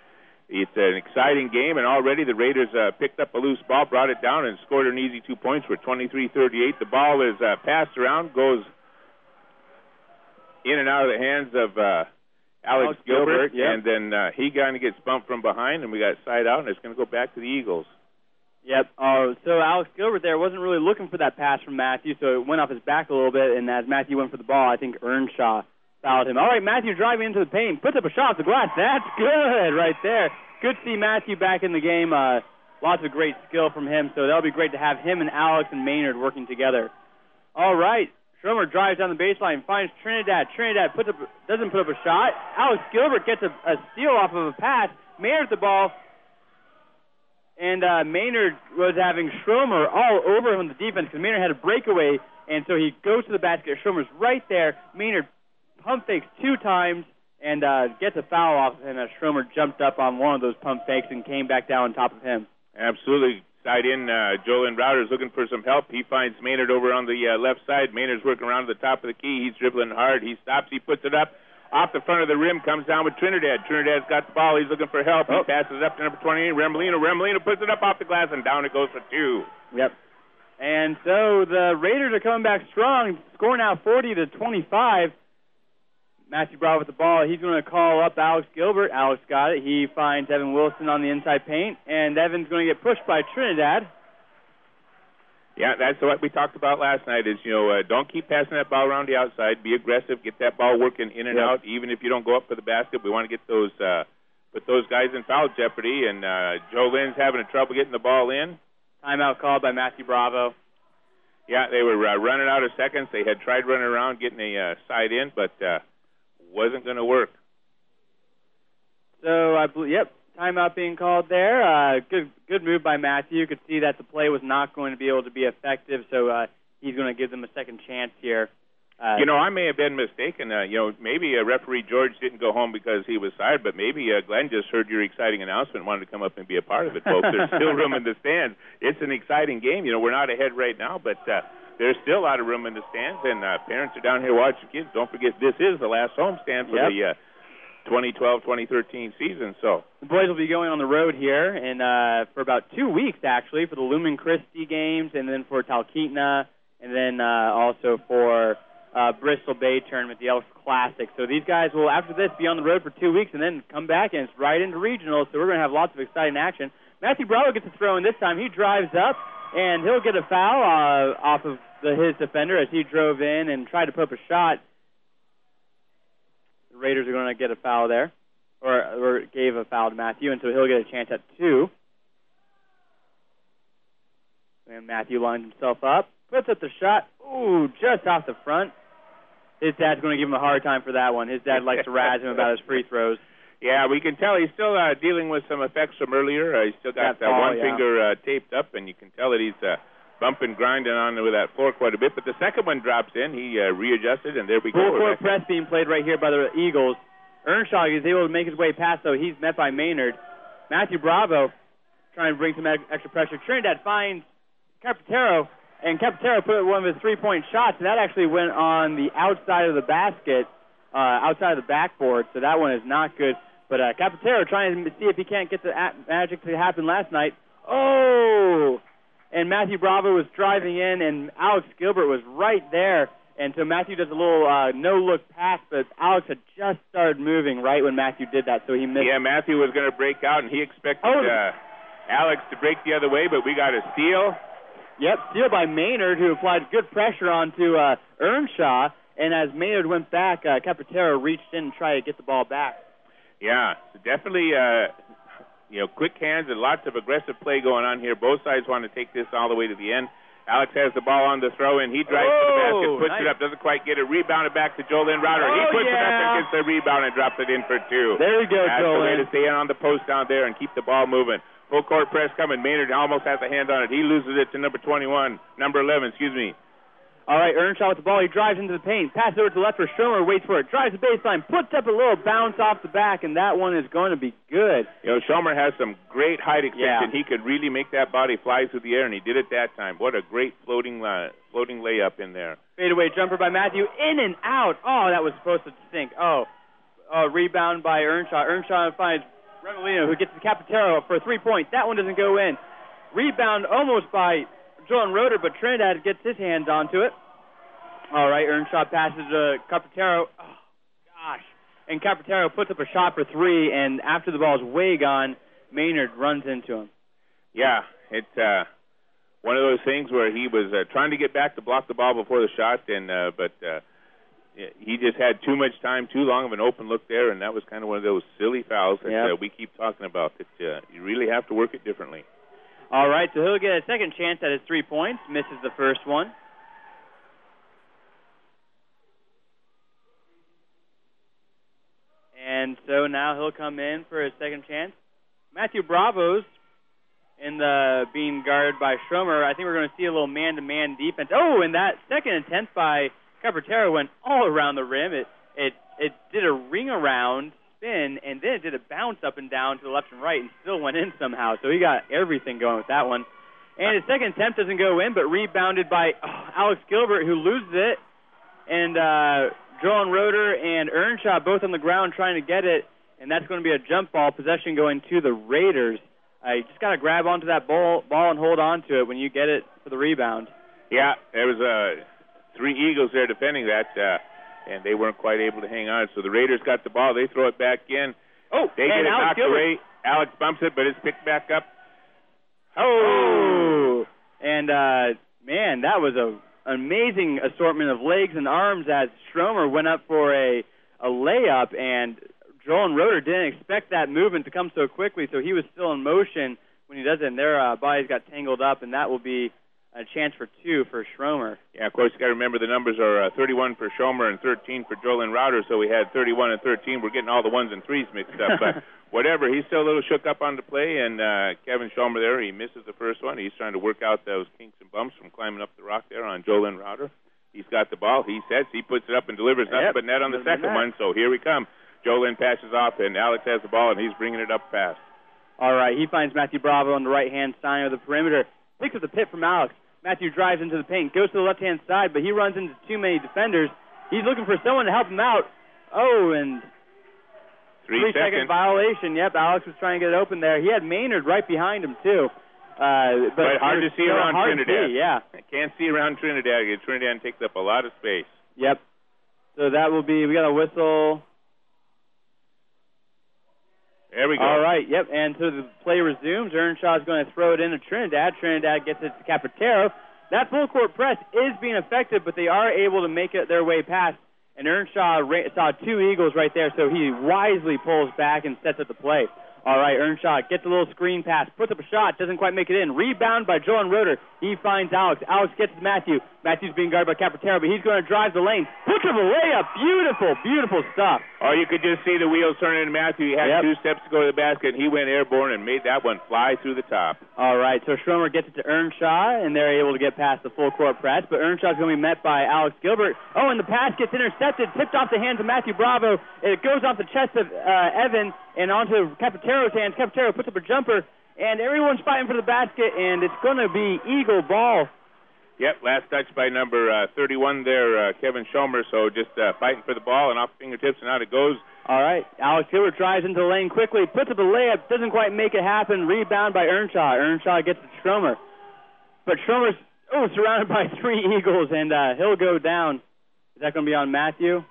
It's an exciting game, and already the Raiders uh, picked up a loose ball, brought it down, and scored an easy two points for twenty-three thirty-eight. The ball is uh, passed around, goes in and out of the hands of uh, Alex, Alex Gilbert, Gilbert yep. and then uh, he kind of gets bumped from behind, and we got side out, and it's going to go back to the Eagles. Yep. Uh, so Alex Gilbert there wasn't really looking for that pass from Matthew, so it went off his back a little bit, and as Matthew went for the ball, I think Earnshaw fouled him. All right, Matthew driving into the paint, puts up a shot off the glass. That's good right there. Good to see Matthew back in the game. Uh, lots of great skill from him, so that'll be great to have him and Alex and Maynard working together. All right, Schromer drives down the baseline, finds Trinidad. Trinidad puts up, doesn't put up a shot. Alex Gilbert gets a, a steal off of a pass. Maynard the ball, and uh, Maynard was having Schromer all over him on the defense because Maynard had a breakaway, and so he goes to the basket. Schromer's right there. Maynard pump fakes two times and uh, gets a foul off of him as Schromer jumped up on one of those pump fakes and came back down on top of him. Absolutely. Side in, uh, Jolyn Browder is looking for some help. He finds Maynard over on the uh, left side. Maynard's working around to the top of the key. He's dribbling hard. He stops. He puts it up. Off the front of the rim, comes down with Trinidad. Trinidad's got the ball. He's looking for help. He oh. passes up to number twenty-eight, Remolino. Remolino puts it up off the glass, and down it goes for two. Yep. And so the Raiders are coming back strong, scoring now forty to twenty-five. Matthew Bravo with the ball. He's going to call up Alex Gilbert. Alex got it. He finds Evan Wilson on the inside paint, and Evan's going to get pushed by Trinidad. Yeah, that's what we talked about last night is, you know, uh, don't keep passing that ball around the outside. Be aggressive. Get that ball working in and yep. out, even if you don't go up for the basket. We want to get those, uh, put those guys in foul jeopardy, and uh, Joe Lynn's having a trouble getting the ball in. Timeout called by Matthew Bravo. Yeah, they were uh, running out of seconds. They had tried running around, getting a uh, side in, but uh, wasn't going to work. So, I believe, yep, timeout being called there. Uh, good good move by Matthew. You could see that the play was not going to be able to be effective, so uh, he's going to give them a second chance here. Uh, you know, I may have been mistaken. Uh, you know, maybe uh, referee George didn't go home because he was tired, but maybe uh, Glenn just heard your exciting announcement and wanted to come up and be a part of it, folks. There's still room in the stands. It's an exciting game. You know, we're not ahead right now, but uh, there's still a lot of room in the stands, and uh, parents are down here watching kids. Don't forget, this is the last homestand for yep. the uh, twenty twelve twenty thirteen season. So the boys will be going on the road here and uh, for about two weeks, actually, for the Lumen Christi games, and then for Talkeetna, and then uh, also for uh, Bristol Bay Tournament, the Elks Classic. So these guys will, after this, be on the road for two weeks and then come back, and it's right into regionals, so we're going to have lots of exciting action. Matthew Bravo gets a throw in this time. He drives up, and he'll get a foul uh, off of the, his defender as he drove in and tried to put up a shot. The Raiders are going to get a foul there, or, or gave a foul to Matthew, and so he'll get a chance at two. And Matthew lines himself up, puts up the shot. Ooh, just off the front. His dad's going to give him a hard time for that one. His dad likes to razz him about his free throws. Yeah, we can tell he's still uh, dealing with some effects from earlier. Uh, he's still got that, that ball, one yeah. finger uh, taped up, and you can tell that he's uh, bumping, grinding on with that floor quite a bit. But the second one drops in. He uh, readjusted, and there we go. Full court press being played right here by the Eagles. Earnshaw is able to make his way past, though. He's met by Maynard. Matthew Bravo trying to bring some extra pressure. Trinidad finds Carpintero, and Carpintero put one of his three-point shots, and that actually went on the outside of the basket, uh, outside of the backboard, so that one is not good. But uh, Carpintero trying to see if he can't get the magic to happen last night. Oh! And Matthew Bravo was driving in, and Alex Gilbert was right there. And so Matthew does a little uh, no-look pass, but Alex had just started moving right when Matthew did that, so he missed. Yeah, Matthew was going to break out, and he expected oh. uh, Alex to break the other way, but we got a steal. Yep, steal by Maynard, who applied good pressure onto uh, Earnshaw. And as Maynard went back, uh, Carpintero reached in and tried to get the ball back. Yeah, so definitely, uh, you know, quick hands and lots of aggressive play going on here. Both sides want to take this all the way to the end. Alex has the ball on the throw, and he drives oh, to the basket, puts nice. it up, doesn't quite get it, rebounded back to Jolyn Router. Oh, he puts yeah. it up and gets the rebound and drops it in for two. There you go, That's Jolyn. the way to stay on the post down there and keep the ball moving. Full court press coming. Maynard almost has a hand on it. He loses it to number twenty-one, number eleven, excuse me. All right, Earnshaw with the ball. He drives into the paint. Passes over to the left for Schromer. Waits for it. Drives the baseline. Puts up a little bounce off the back, and that one is going to be good. You know, Schromer has some great height extension. Yeah. He could really make that body fly through the air, and he did it that time. What a great floating uh, floating layup in there. Fadeaway jumper by Matthew. In and out. Oh, that was supposed to sink. Oh, oh rebound by Earnshaw. Earnshaw finds Remolino, who gets to Capatero for a three-point. That one doesn't go in. Rebound almost by Joel Roeder, but Trinidad gets his hands onto it. All right, Earnshaw passes to Capatero. Oh, gosh. And Capatero puts up a shot for three, and after the ball is way gone, Maynard runs into him. Yeah, it's uh, one of those things where he was uh, trying to get back to block the ball before the shot, and uh, but uh, he just had too much time, too long of an open look there, and that was kind of one of those silly fouls that yep. uh, we keep talking about, that uh, you really have to work it differently. All right, so he'll get a second chance at his three points, misses the first one. And so now he'll come in for his second chance. Matthew Bravo's in the being guarded by Schromer. I think we're going to see a little man-to-man defense. Oh, and that second attempt by Carpatero went all around the rim. It it it did a ring around spin, and then it did a bounce up and down to the left and right, and still went in somehow. So he got everything going with that one. And his second attempt doesn't go in, but rebounded by oh, Alex Gilbert, who loses it. And uh, Joel Roeder and Earnshaw both on the ground trying to get it, and that's going to be a jump ball, possession going to the Raiders. Uh, you just got to grab onto that ball, ball and hold on to it when you get it for the rebound. Yeah, there was uh, three Eagles there defending that, uh, and they weren't quite able to hang on. So the Raiders got the ball. They throw it back in. Oh, they get and it Alex knocked Gilbert. away. Alex bumps it, but it's picked back up. Oh! And, uh, man, that was a amazing assortment of legs and arms as Schromer went up for a, a layup, and Joel Roeder didn't expect that movement to come so quickly, so he was still in motion when he does it, and their uh, bodies got tangled up, and that will be a chance for two for Schromer. Yeah, of course, you got to remember the numbers are uh, thirty-one for Schromer and thirteen for Joel Roeder, so we had thirty-one and thirteen. We're getting all the ones and threes mixed up, but whatever. He's still a little shook up on the play, and uh, Kevin Schromer there, he misses the first one. He's trying to work out those kinks and bumps from climbing up the rock there on Joel Roeder. He's got the ball. He sets. He puts it up and delivers nothing yep. but net on the second one, so here we come. Jolin passes off, and Alex has the ball, and he's bringing it up fast. All right, he finds Matthew Bravo on the right-hand side of the perimeter. Picks up the pit from Alex. Matthew drives into the paint, goes to the left-hand side, but he runs into too many defenders. He's looking for someone to help him out. Oh, and three, three-second violation. Yep, Alex was trying to get it open there. He had Maynard right behind him, too. Uh, but, but hard to see around hard Trinidad. To see, yeah. I can't see around Trinidad. Trinidad takes up a lot of space. Yep. So that will be, we got a whistle. There we go. All right, yep, and so the play resumes. Earnshaw is going to throw it into Trinidad. Trinidad gets it to Capatero. That full court press is being effective, but they are able to make it their way past. And Earnshaw ra- saw two Eagles right there, so he wisely pulls back and sets up the play. All right, Earnshaw gets a little screen pass, puts up a shot, doesn't quite make it in. Rebound by Joel Roeder. He finds Alex. Alex gets to Matthew. Matthew's being guarded by Capatero, but he's going to drive the lane. Puts up a layup. Beautiful, beautiful stuff. Oh, you could just see the wheels turning in Matthew. He had yep. two steps to go to the basket, and he went airborne and made that one fly through the top. All right, so Schromer gets it to Earnshaw, and they're able to get past the full court press, but Earnshaw's going to be met by Alex Gilbert. Oh, and the pass gets intercepted, tipped off the hands of Matthew Bravo. It goes off the chest of uh, Evan and onto Capatero's hands. Capatero puts up a jumper, and everyone's fighting for the basket, and it's going to be Eagle ball. Yep, last touch by number uh, thirty-one there, uh, Kevin Schomer, so just uh, fighting for the ball and off fingertips, and out it goes. All right, Alex Gilbert drives into the lane quickly, puts up a layup, doesn't quite make it happen, rebound by Earnshaw. Earnshaw gets to Schromer. But Schromer's oh, surrounded by three Eagles, and uh, he'll go down. Is that going to be on Matthew?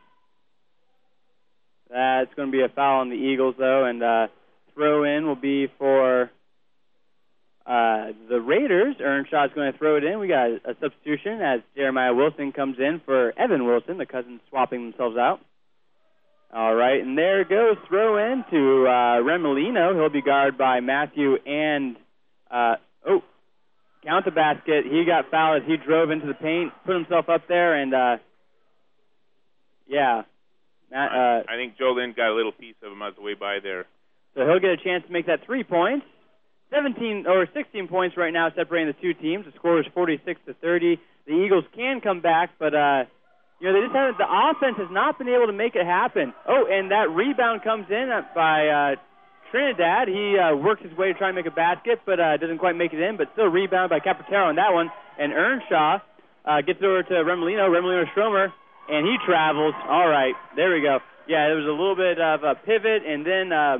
That's going to be a foul on the Eagles, though, and uh, throw in will be for uh, the Raiders. Earnshaw is going to throw it in. We got a substitution as Jeremiah Wilson comes in for Evan Wilson, the cousins swapping themselves out. All right, and there goes throw in to uh, Remolino. He'll be guarded by Matthew and, uh, oh, count the basket. He got fouled as he drove into the paint, put himself up there, and, uh, yeah. Matt, uh, I think Joe Lynn got a little piece of him on the way by there. So he'll get a chance to make that three points. seventeen or sixteen points right now separating the two teams. The score is forty-six to thirty. The Eagles can come back, but uh, you know they just haven't. The offense has not been able to make it happen. Oh, and that rebound comes in by uh, Trinidad. He uh, works his way to try and make a basket, but uh, doesn't quite make it in. But still rebounded by Capatero on that one. And Earnshaw uh, gets over to Remolino. Remolino Schromer, and he travels. All right, there we go. Yeah, there was a little bit of a pivot, and then. Um,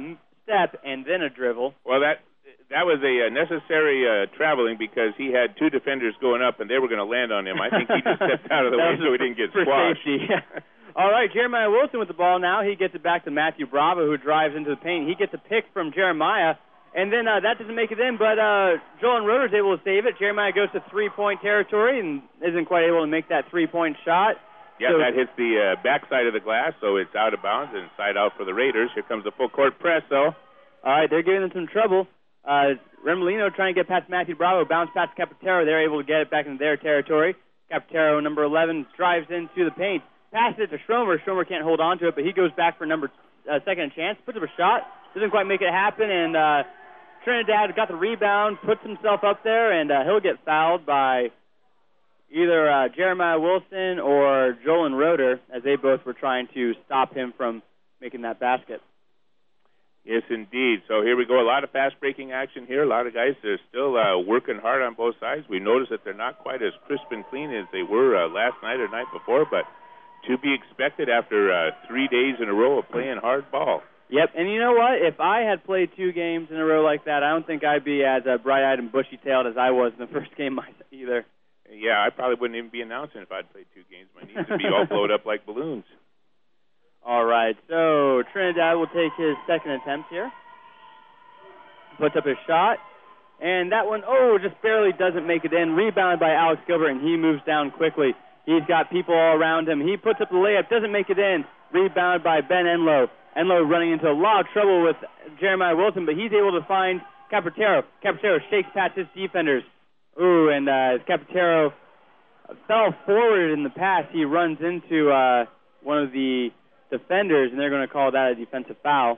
step and then a dribble. Well, that that was a uh, necessary uh, traveling because he had two defenders going up, and they were going to land on him. I think he just stepped out of the way so he didn't get for squashed. Safety. All right, Jeremiah Wilson with the ball now. He gets it back to Matthew Bravo, who drives into the paint. He gets a pick from Jeremiah, and then uh, that doesn't make it in, but uh, Joel Roeder's able to save it. Jeremiah goes to three-point territory and isn't quite able to make that three-point shot. Yeah, so, that hits the uh, backside of the glass, so it's out of bounds and side out for the Raiders. Here comes the full-court press, though. All right, they're giving them some trouble. Uh, Remolino trying to get past Matthew Bravo, bounce past Capatero. They're able to get it back into their territory. Capatero, number eleven, drives into the paint. Passes it to Schromer. Schromer can't hold on to it, but he goes back for number uh, second chance, puts up a shot, doesn't quite make it happen, and uh, Trinidad got the rebound, puts himself up there, and uh, he'll get fouled by either uh, Jeremiah Wilson or Joel Roeder, as they both were trying to stop him from making that basket. Yes, indeed. So here we go. A lot of fast-breaking action here. A lot of guys that are still uh, working hard on both sides. We noticed that they're not quite as crisp and clean as they were uh, last night or night before, but to be expected after uh, three days in a row of playing hard ball. Yep, and you know what? If I had played two games in a row like that, I don't think I'd be as uh, bright-eyed and bushy-tailed as I was in the first game either. Yeah, I probably wouldn't even be announcing if I'd played two games. My knees would be all blowed up like balloons. All right, so Trinidad will take his second attempt here. Puts up his shot, and that one, oh, just barely doesn't make it in. Rebounded by Alex Gilbert, and he moves down quickly. He's got people all around him. He puts up the layup, doesn't make it in. Rebounded by Ben Enlow. Enlow running into a lot of trouble with Jeremiah Wilson, but he's able to find Capatero. Capatero shakes past his defenders. Ooh, and uh, Capatero fell forward in the pass. He runs into uh, one of the defenders, and they're going to call that a defensive foul.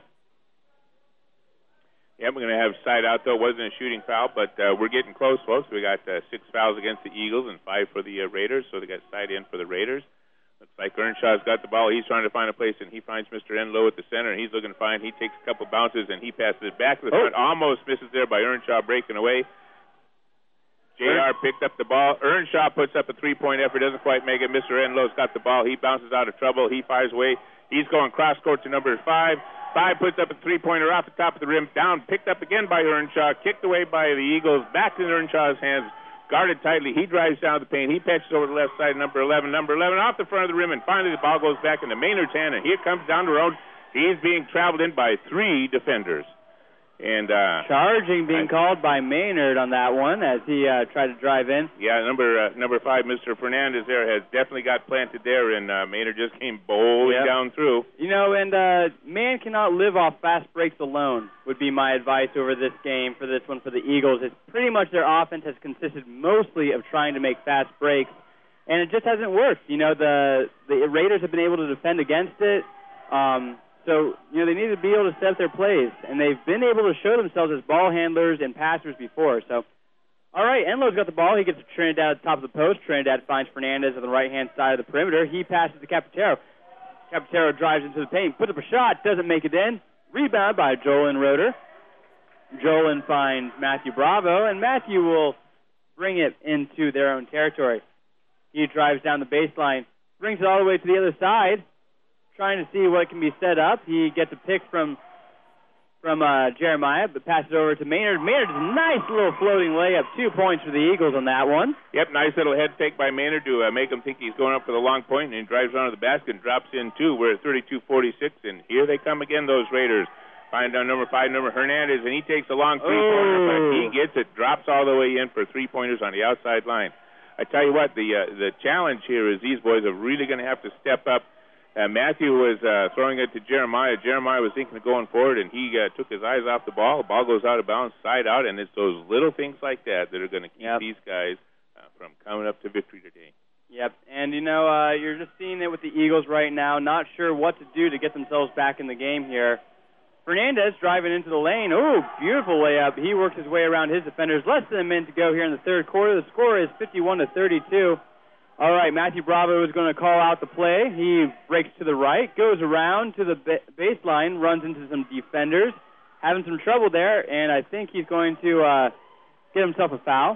Yeah, we're going to have side out, though. It wasn't a shooting foul, but uh, we're getting close, folks. We got uh, six fouls against the Eagles and five for the uh, Raiders, so they got side in for the Raiders. Looks like Earnshaw's got the ball. He's trying to find a place, and he finds Mister Enlow at the center, and he's looking to find. He takes a couple bounces, and he passes it back to the front. Oh. Almost misses there by Earnshaw breaking away. J R picked up the ball. Earnshaw puts up a three-point effort, doesn't quite make it. Mister Enlow's got the ball. He bounces out of trouble. He fires away. He's going cross-court to number five. Five puts up a three-pointer off the top of the rim. Down, picked up again by Earnshaw. Kicked away by the Eagles. Back in Earnshaw's hands. Guarded tightly. He drives down the paint. He patches over the left side. Number eleven. Number eleven off the front of the rim. And finally the ball goes back into Maynard's hand. And here comes down the road. He's being traveled in by three defenders. And uh, Charging being I, called by Maynard on that one as he uh, tried to drive in. Yeah, number uh, number five, Mister Fernandez there has definitely got planted there, and uh, Maynard just came bowling yep. down through. You know, and uh, man cannot live off fast breaks alone would be my advice over this game for this one for the Eagles. It's pretty much their offense has consisted mostly of trying to make fast breaks, and it just hasn't worked. You know, the, the Raiders have been able to defend against it. Um So, you know, they need to be able to set up their plays, and they've been able to show themselves as ball handlers and passers before. So, all right, Enlow's got the ball. He gets to Trinidad at the top of the post. Trinidad finds Fernandez on the right-hand side of the perimeter. He passes to Capatero. Capatero drives into the paint, puts up a shot, doesn't make it in. Rebound by Joel Roeder. Joel finds Matthew Bravo, and Matthew will bring it into their own territory. He drives down the baseline, brings it all the way to the other side, trying to see what can be set up. He gets a pick from from uh, Jeremiah, but passes over to Maynard. Maynard does a nice little floating layup. Two points for the Eagles on that one. Yep, nice little head fake by Maynard to uh, make him think he's going up for the long point, and he drives onto the basket and drops in two. We're at thirty-two forty-six, and here they come again, those Raiders. Find down number five, number Hernandez, and he takes a long three-pointer, oh. but he gets it, drops all the way in for three-pointers on the outside line. I tell you what, the uh, the challenge here is these boys are really going to have to step up. Uh, Matthew was uh, throwing it to Jeremiah. Jeremiah was thinking of going forward, and he uh, took his eyes off the ball. The ball goes out of bounds, side out, and it's those little things like that that are going to keep yep. these guys uh, from coming up to victory today. Yep, and, you know, uh, you're just seeing it with the Eagles right now, not sure what to do to get themselves back in the game here. Fernandez driving into the lane. Oh, beautiful layup. He works his way around his defenders. Less than a minute to go here in the third quarter. The score is fifty-one to thirty-two. All right, Matthew Bravo is going to call out the play. He breaks to the right, goes around to the ba- baseline, runs into some defenders, having some trouble there, and I think he's going to uh, get himself a foul.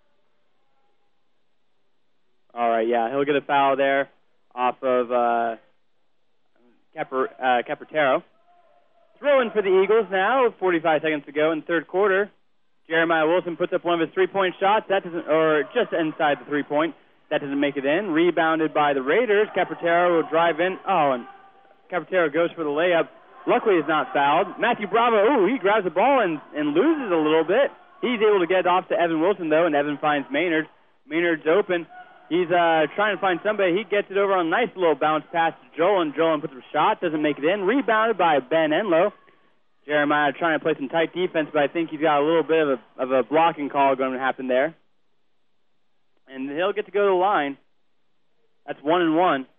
All right, yeah, he'll get a foul there off of uh, Capar- uh, Capatero. Throwing for the Eagles now, forty-five seconds to go in the third quarter. Jeremiah Wilson puts up one of his three-point shots. That doesn't, or just inside the three-point. That doesn't make it in. Rebounded by the Raiders. Capertero will drive in. Oh, and Capertero goes for the layup. Luckily, he's not fouled. Matthew Bravo, ooh, he grabs the ball and, and loses a little bit. He's able to get it off to Evan Wilson, though, and Evan finds Maynard. Maynard's open. He's uh, trying to find somebody. He gets it over on a nice little bounce pass to Joel, and Joel puts up a shot. Doesn't make it in. Rebounded by Ben Enlow. Jeremiah trying to play some tight defense, but I think he's got a little bit of a, of a blocking call going to happen there. And he'll get to go to the line. That's one and one.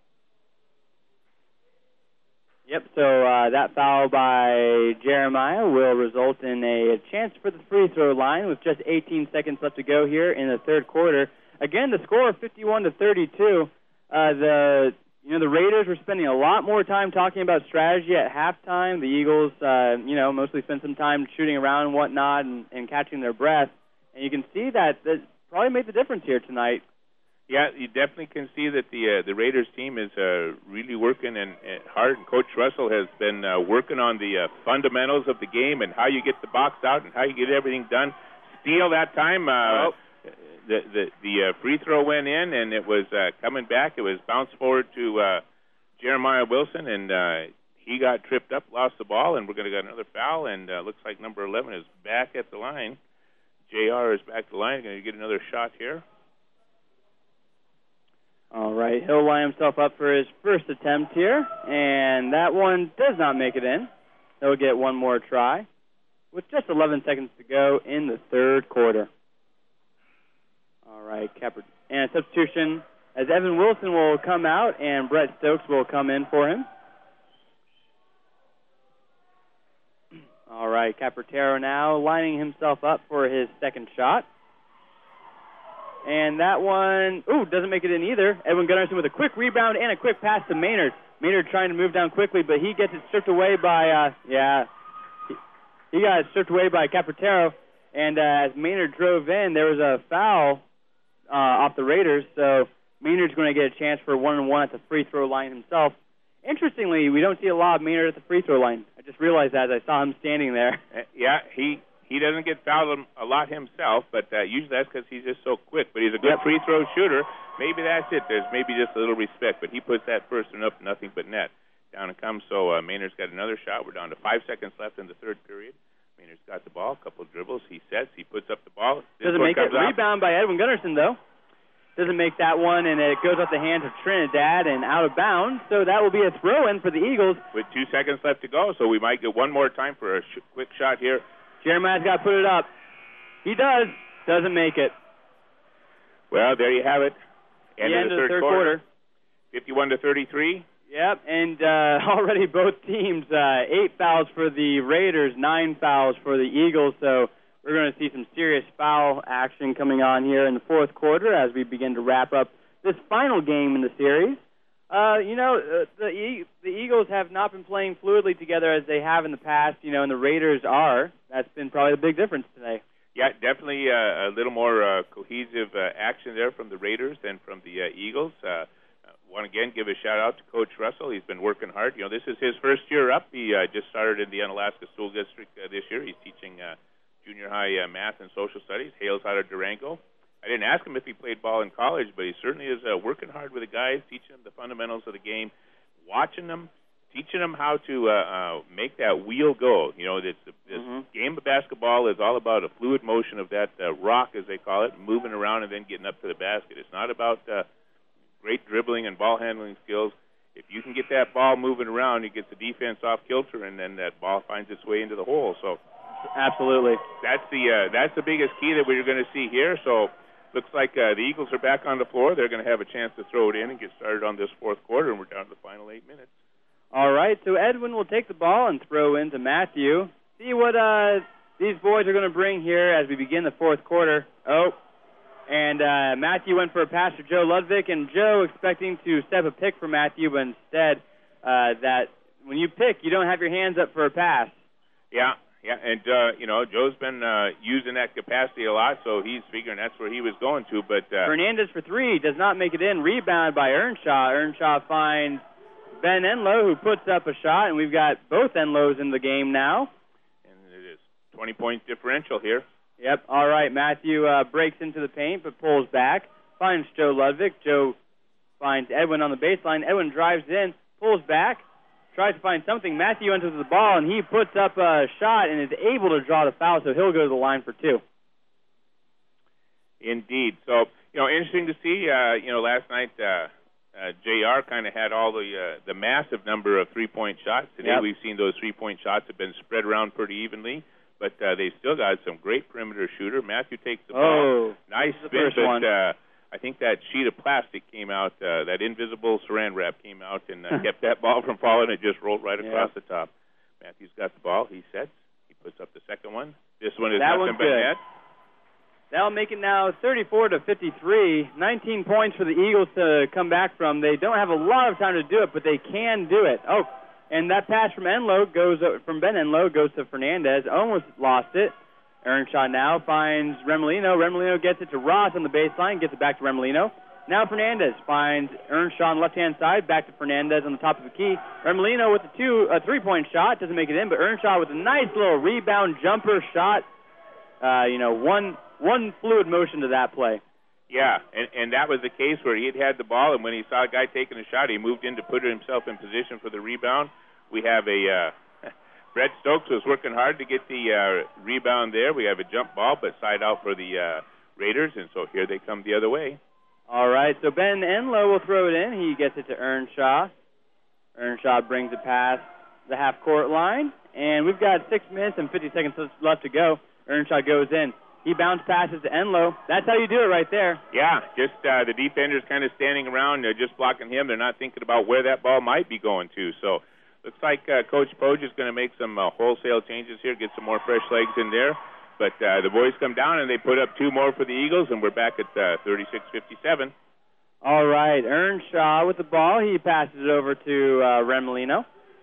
Yep, so uh, that foul by Jeremiah will result in a, a chance for the free throw line with just eighteen seconds left to go here in the third quarter. Again, the score fifty-one to thirty-two. Uh, the You know, the Raiders were spending a lot more time talking about strategy at halftime. The Eagles, uh, you know, mostly spent some time shooting around and whatnot and, and catching their breath. And you can see that that probably made the difference here tonight. Yeah, you definitely can see that the uh, the Raiders team is uh, really working and, and hard. And Coach Russell has been uh, working on the uh, fundamentals of the game and how you get the box out and how you get everything done. Steal that time. Uh, oh. The the, the uh, free throw went in, and it was uh, coming back. It was bounced forward to uh, Jeremiah Wilson, and uh, he got tripped up, lost the ball, and we're going to get another foul. And uh, looks like number eleven is back at the line. J R is back at the line. Going to get another shot here. All right, he'll line himself up for his first attempt here, and that one does not make it in. He'll get one more try with just eleven seconds to go in the third quarter. All right, Capper, and a substitution as Evan Wilson will come out and Brett Stokes will come in for him. All right, Capertero now lining himself up for his second shot. And that one, ooh, doesn't make it in either. Edwin Gunnarsson with a quick rebound and a quick pass to Maynard. Maynard trying to move down quickly, but he gets it stripped away by, uh, yeah, he, he got it stripped away by Capertero. And uh, as Maynard drove in, there was a foul uh, off the Raiders, so Maynard's going to get a chance for one and one at the free throw line himself. Interestingly, we don't see a lot of Maynard at the free throw line. I just realized that as I saw him standing there. Uh, yeah, he he doesn't get fouled a lot himself, but uh, usually that's because he's just so quick. But he's a good yep. free throw shooter. Maybe that's it. There's maybe just a little respect, but he puts that first one up, nothing but net. Down it comes, so uh, Maynard's got another shot. We're down to five seconds left in the third period. Maynard's got the ball, a couple of dribbles. He sets, he puts up the ball. This Doesn't make it. Out. Rebound by Edwin Gunnarsson, though. Doesn't make that one, and it goes off the hands of Trinidad and out of bounds. So that will be a throw-in for the Eagles. With two seconds left to go, so we might get one more time for a sh- quick shot here. Jeremiah's got to put it up. He does. Doesn't make it. Well, there you have it. End, the of, end the of the third, third quarter. quarter. fifty-one to thirty-three. Yep, and uh, already both teams, uh, eight fouls for the Raiders, nine fouls for the Eagles. So we're going to see some serious foul action coming on here in the fourth quarter as we begin to wrap up this final game in the series. Uh, you know, uh, the e- the Eagles have not been playing fluidly together as they have in the past, you know, and the Raiders are. That's been probably the big difference today. Yeah, definitely uh, a little more uh, cohesive uh, action there from the Raiders than from the uh, Eagles. Uh, want to again give a shout out to Coach Russell. He's been working hard. You know, this is his first year up. He uh, just started in the Unalaska School District uh, this year. He's teaching uh, junior high uh, math and social studies. Hails out of Durango. I didn't ask him if he played ball in college, but he certainly is uh, working hard with the guys, teaching them the fundamentals of the game, watching them, teaching them how to uh, uh, make that wheel go. You know, this, this mm-hmm. game of basketball is all about a fluid motion of that uh, rock, as they call it, moving around and then getting up to the basket. It's not about uh, great dribbling and ball handling skills. If you can get that ball moving around, it gets the defense off kilter, and then that ball finds its way into the hole. So, absolutely, that's the uh, that's the biggest key that we're going to see here. So. Looks like uh, the Eagles are back on the floor. They're going to have a chance to throw it in and get started on this fourth quarter, and we're down to the final eight minutes. All right, so Edwin will take the ball and throw into Matthew. See what uh, these boys are going to bring here as we begin the fourth quarter. Oh, and uh, Matthew went for a pass to Joe Ludwig, and Joe expecting to step a pick for Matthew, but instead uh, that when you pick, you don't have your hands up for a pass. Yeah. Yeah, and, uh, you know, Joe's been uh, using that capacity a lot, so he's figuring that's where he was going to. But uh, Fernandez for three does not make it in. Rebound by Earnshaw. Earnshaw finds Ben Enlow, who puts up a shot, and we've got both Enlows in the game now. And it is twenty-point differential here. Yep, all right. Matthew uh, breaks into the paint but pulls back, finds Joe Ludwig. Joe finds Edwin on the baseline. Edwin drives in, pulls back, tries to find something. Matthew enters the ball, and he puts up a shot and is able to draw the foul, so he'll go to the line for two. Indeed. So, you know, interesting to see. Uh, you know, last night uh, uh, J R kind of had all the uh, the massive number of three-point shots. Today Yep. we've seen those three-point shots have been spread around pretty evenly, but uh, they still got some great perimeter shooter. Matthew takes the ball. Oh, Nice the spin, first but one. uh, I think that sheet of plastic came out, uh, that invisible saran wrap came out and uh, kept that ball from falling. It just rolled right across Yeah. the top. Matthew's got the ball. He sets. He puts up the second one. This one is That nothing one's but good. net. That'll make it now thirty-four to fifty-three. nineteen points for the Eagles to come back from. They don't have a lot of time to do it, but they can do it. Oh, and that pass from Enlow goes from Ben Enlow goes to Fernandez. Almost lost it. Earnshaw now finds Remolino. Remolino gets it to Ross on the baseline, gets it back to Remolino. Now Fernandez finds Earnshaw on the left-hand side, back to Fernandez on the top of the key. Remolino with a two, a three-point shot, doesn't make it in, but Earnshaw with a nice little rebound jumper shot. Uh, you know, one one fluid motion to that play. Yeah, and, and that was the case where he had had the ball, and when he saw a guy taking a shot, he moved in to put himself in position for the rebound. We have a uh, Brett Stokes was working hard to get the uh, rebound there. We have a jump ball, but side out for the uh, Raiders, and so here they come the other way. All right, so Ben Enlow will throw it in. He gets it to Earnshaw. Earnshaw brings it past the half-court line, and we've got six minutes and fifty seconds left to go. Earnshaw goes in. He bounce passes to Enlow. That's how you do it right there. Yeah, just uh, the defenders kind of standing around, uh, just blocking him. They're not thinking about where that ball might be going to. So looks like uh, Coach Poge is going to make some uh, wholesale changes here, get some more fresh legs in there. But uh, the boys come down, and they put up two more for the Eagles, and we're back at uh, thirty-six fifty-seven. All right, Earnshaw with the ball. He passes it over to uh, Remolino.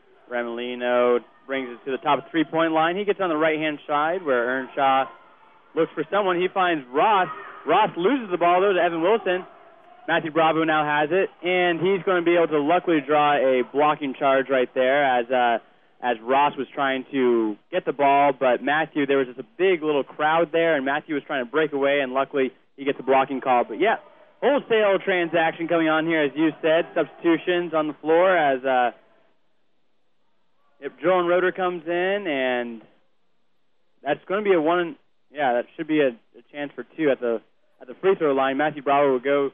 Remolino brings it to the top of the three-point line. He gets on the right-hand side where Earnshaw looks for someone. He finds Ross. Ross loses the ball, though, to Evan Wilson. Matthew Bravo now has it, and he's going to be able to luckily draw a blocking charge right there as uh, as Ross was trying to get the ball, but Matthew, there was just a big little crowd there, and Matthew was trying to break away, and luckily he gets a blocking call. But, yeah, wholesale transaction coming on here, as you said. Substitutions on the floor as uh, if Joel Roeder comes in, and that's going to be a one. Yeah, that should be a, a chance for two at the at the free throw line. Matthew Brower will go.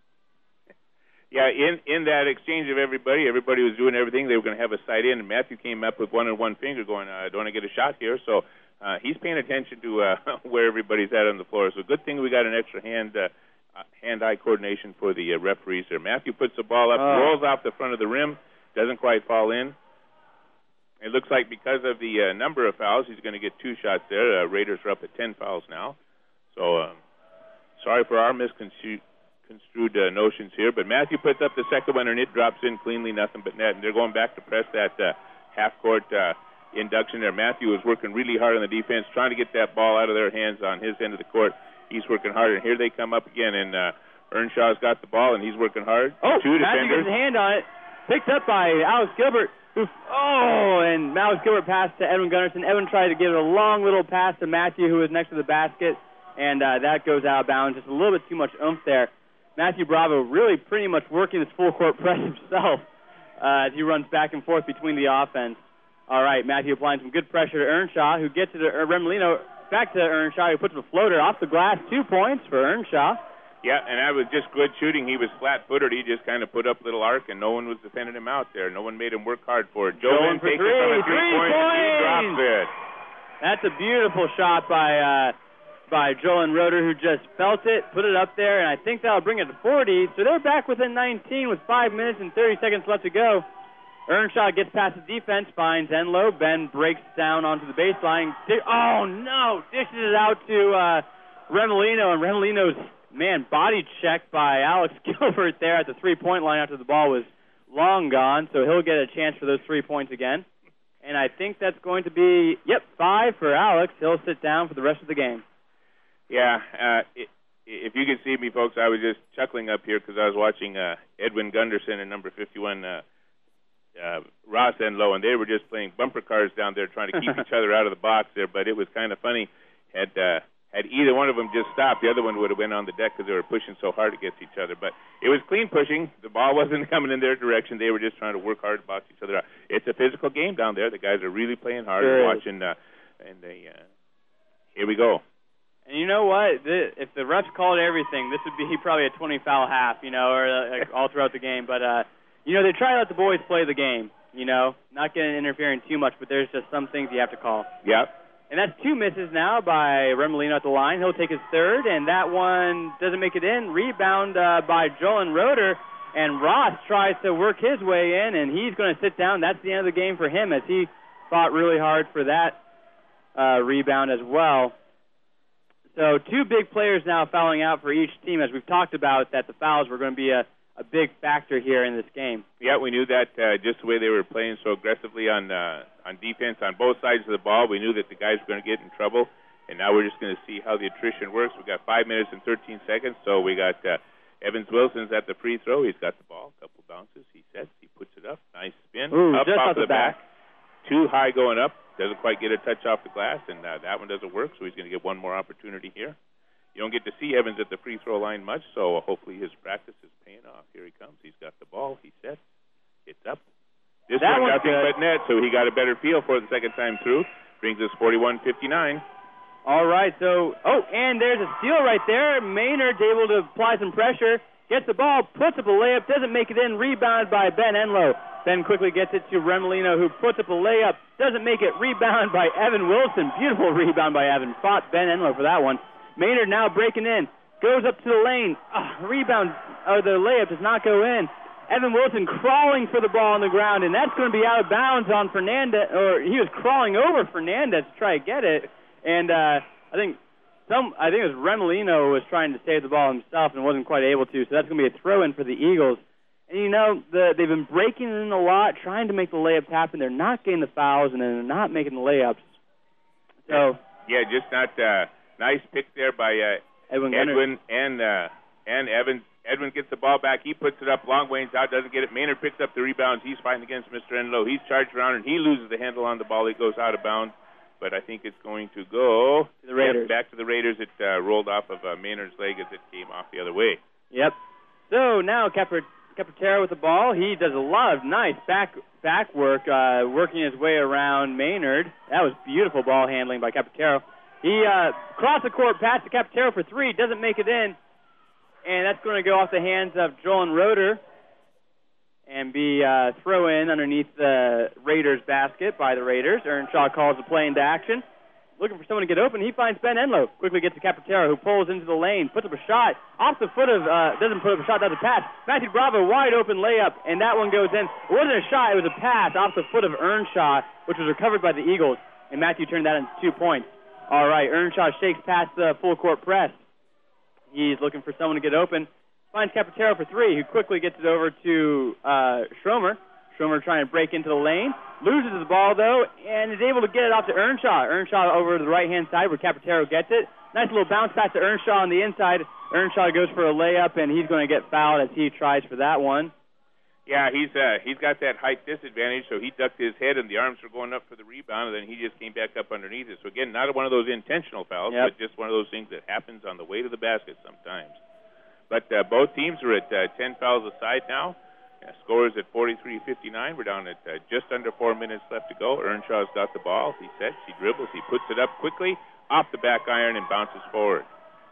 Yeah, in, in that exchange of everybody, everybody was doing everything. They were going to have a side in, and Matthew came up with one and one finger going, I don't want to get a shot here. So uh, he's paying attention to uh, where everybody's at on the floor. So good thing we got an extra hand, uh, hand-eye coordination for the uh, referees there. Matthew puts the ball up, Oh. rolls off the front of the rim, doesn't quite fall in. It looks like because of the uh, number of fouls, he's going to get two shots there. Uh, Raiders are up at ten fouls now. So um, sorry for our misconstrued construed uh, notions here, but Matthew puts up the second one, and it drops in cleanly, nothing but net. And they're going back to press that uh, half-court uh, induction there. Matthew was working really hard on the defense, trying to get that ball out of their hands on his end of the court. He's working hard, and here they come up again, and uh, Earnshaw's got the ball, and he's working hard. Oh, Two Matthew defenders. gets his hand on it. Picked up by Alex Gilbert. Who, oh, and Alex Gilbert passed to Edwin Gunnarsson. Edwin tried to give it a long little pass to Matthew, who was next to the basket, and uh, that goes out of bounds. Just a little bit too much oomph there. Matthew Bravo really pretty much working this full court press himself uh, as he runs back and forth between the offense. All right, Matthew applying some good pressure to Earnshaw, who gets it to uh, Remolino, back to Earnshaw, who puts a floater off the glass. Two points for Earnshaw. Yeah, and that was just good shooting. He was flat-footed. He just kind of put up a little arc, and no one was defending him out there. No one made him work hard for it. Joe Going for takes three. it from a Three three-point, and he drops it. That's a beautiful shot by uh, by Joel Roeder, who just felt it, put it up there, and I think that'll bring it to forty. So they're back within nineteen with five minutes and thirty seconds left to go. Earnshaw gets past the defense, finds Enlow. Ben breaks down onto the baseline. Oh, no! Dishes it out to uh, Remolino, and Remolino's, man, body check by Alex Gilbert there at the three-point line after the ball was long gone, so he'll get a chance for those three points again. And I think that's going to be, yep, five for Alex. He'll sit down for the rest of the game. Yeah, uh, it, if you could see me, folks, I was just chuckling up here because I was watching uh, Edwin Gunderson and number fifty-one, uh, uh, Ross Enlow, and they were just playing bumper cars down there trying to keep each other out of the box there, but it was kind of funny. Had uh, had either one of them just stopped, the other one would have been on the deck because they were pushing so hard against each other. But it was clean pushing. The ball wasn't coming in their direction. They were just trying to work hard to box each other out. It's a physical game down there. The guys are really playing hard sure and watching. Uh, and they, uh, here we go. And you know what? The, if the refs called everything, this would be probably a twenty foul half, you know, or uh, like all throughout the game. But, uh, you know, they try to let the boys play the game, you know, not getting interfering too much, but there's just some things you have to call. Yep. And that's two misses now by Remolino at the line. He'll take his third, and that one doesn't make it in. Rebound uh, by Jolin Roeder, and Ross tries to work his way in, and he's going to sit down. That's the end of the game for him as he fought really hard for that uh, rebound as well. So two big players now fouling out for each team, as we've talked about, that the fouls were going to be a, a big factor here in this game. Yeah, we knew that uh, just the way they were playing so aggressively on uh, on defense on both sides of the ball. We knew that the guys were going to get in trouble, and now we're just going to see how the attrition works. We've got five minutes and thirteen seconds, so we got uh, Evans Wilson's at the free throw. He's got the ball, a couple bounces. He sets, he puts it up. Nice spin. Ooh, up just off off the the back. back. Too high going up. Doesn't quite get a touch off the glass, and uh, that one doesn't work, so he's going to get one more opportunity here. You don't get to see Evans at the free throw line much, so hopefully his practice is paying off. Here he comes. He's got the ball. He sets. It's up. This That one one's nothing good. but net, so he got a better feel for it the second time through. Brings us forty-one fifty-nine. All right, so, oh, and there's a steal right there. Maynard's able to apply some pressure, gets the ball, puts up a layup, doesn't make it in, rebound by Ben Enlow. Ben quickly gets it to Remolino, who puts up a layup, doesn't make it, rebound by Evan Wilson. Beautiful rebound by Evan. Fought Ben Enlow for that one. Maynard now breaking in, goes up to the lane. Oh, rebound, or the layup does not go in. Evan Wilson crawling for the ball on the ground, and that's going to be out of bounds on Fernandez, or he was crawling over Fernandez to try to get it. And uh, I think some, I think it was Remolino was trying to save the ball himself and wasn't quite able to. So that's going to be a throw-in for the Eagles. And you know, the, they've been breaking in a lot, trying to make the layups happen. They're not getting the fouls, and they're not making the layups. So yeah, just not uh, nice pick there by uh, Edwin, Edwin and uh, and Evans. Edwin gets the ball back. He puts it up. Long Wayne's out, doesn't get it. Maynard picks up the rebounds. He's fighting against Mister Enlow. He's charged around, and he loses the handle on the ball. It goes out of bounds. But I think it's going to go to the Raiders. Back to the Raiders. It uh, rolled off of uh, Maynard's leg as it came off the other way. Yep. So now Capra- Capratero with the ball. He does a lot of nice back back work, uh, working his way around Maynard. That was beautiful ball handling by Capratero. He uh, crossed the court, passed to Capratero for three, doesn't make it in. And that's going to go off the hands of Jolin Roeder and be uh, throw in underneath the Raiders basket by the Raiders. Earnshaw calls the play into action. Looking for someone to get open. He finds Ben Enlow. Quickly gets to Capratero, who pulls into the lane, puts up a shot off the foot of, uh, doesn't put up a shot, that's a pass. Matthew Bravo, wide open layup, and that one goes in. It wasn't a shot, it was a pass off the foot of Earnshaw, which was recovered by the Eagles, and Matthew turned that into two points. All right, Earnshaw shakes past the full court press. He's looking for someone to get open. Finds Capratero for three, who quickly gets it over to uh, Schromer. Schromer trying to break into the lane. Loses the ball, though, and is able to get it off to Earnshaw. Earnshaw over to the right-hand side where Capratero gets it. Nice little bounce pass to Earnshaw on the inside. Earnshaw goes for a layup, and he's going to get fouled as he tries for that one. Yeah, he's uh, he's got that height disadvantage, so he ducked his head, and the arms were going up for the rebound, and then he just came back up underneath it. So, again, not one of those intentional fouls, yep. but just one of those things that happens on the way to the basket sometimes. But uh, both teams are at uh, ten fouls aside now. Uh, score is at forty-three fifty-nine. We're down at uh, just under four minutes left to go. Earnshaw's got the ball. He sets, he dribbles, he puts it up quickly, off the back iron, and bounces forward.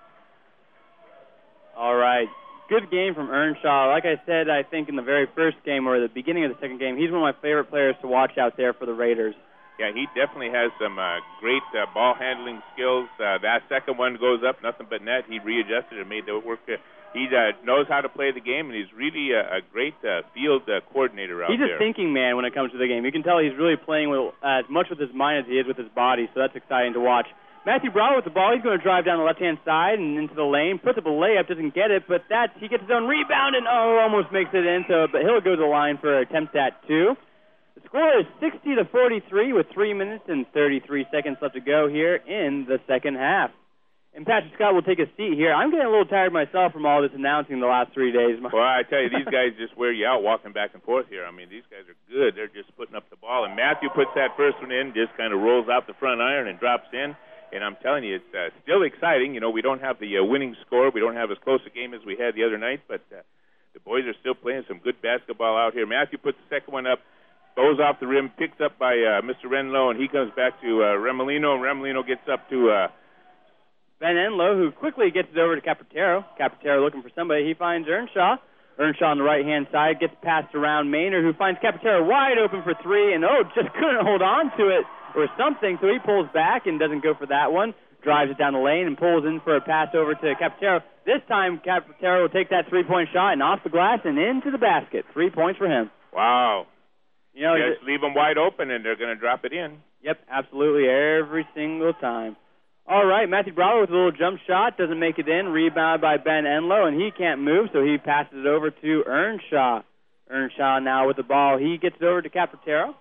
All right. Good game from Earnshaw. Like I said, I think in the very first game or the beginning of the second game, he's one of my favorite players to watch out there for the Raiders. Yeah, he definitely has some uh, great uh, ball handling skills. Uh, that second one goes up, nothing but net. He readjusted and made that work. Uh, he uh, knows how to play the game, and he's really a, a great uh, field uh, coordinator out he's there. He's a thinking man when it comes to the game. You can tell he's really playing with uh, as much with his mind as he is with his body, so that's exciting to watch. Matthew Bravo with the ball. He's going to drive down the left-hand side and into the lane. Puts up a layup, doesn't get it, but that he gets his own rebound and, oh, almost makes it in. So, but he'll go to the line for attempt at two. The score is sixty to forty-three with three minutes and thirty-three seconds left to go here in the second half. and Patrick Scott will take a seat here. I'm getting a little tired myself from all this announcing the last three days. Well, I tell you, these guys just wear you out walking back and forth here. I mean, these guys are good. They're just putting up the ball. And Matthew puts that first one in, just kind of rolls out the front iron and drops in. And I'm telling you, it's uh, still exciting. You know, we don't have the uh, winning score. We don't have as close a game as we had the other night, but uh, the boys are still playing some good basketball out here. Matthew puts the second one up, goes off the rim, picked up by uh, Mister Renlow, and he comes back to uh, Remolino, and Remolino gets up to uh, Ben Enlow, who quickly gets it over to Capatero. Capatero looking for somebody. He finds Earnshaw. Earnshaw on the right-hand side gets passed around Maynard, who finds Capatero wide open for three, and, oh, just couldn't hold on to it or something, so he pulls back and doesn't go for that one, drives it down the lane and pulls in for a pass over to Capatero. This time, Capatero will take that three-point shot and off the glass and into the basket. Three points for him. Wow. You know, just leave them wide open, and they're going to drop it in. Yep, absolutely, every single time. All right, Matthew Bravo with a little jump shot, doesn't make it in, rebound by Ben Enlow, and he can't move, so he passes it over to Earnshaw. Earnshaw now with the ball. He gets it over to Capatero.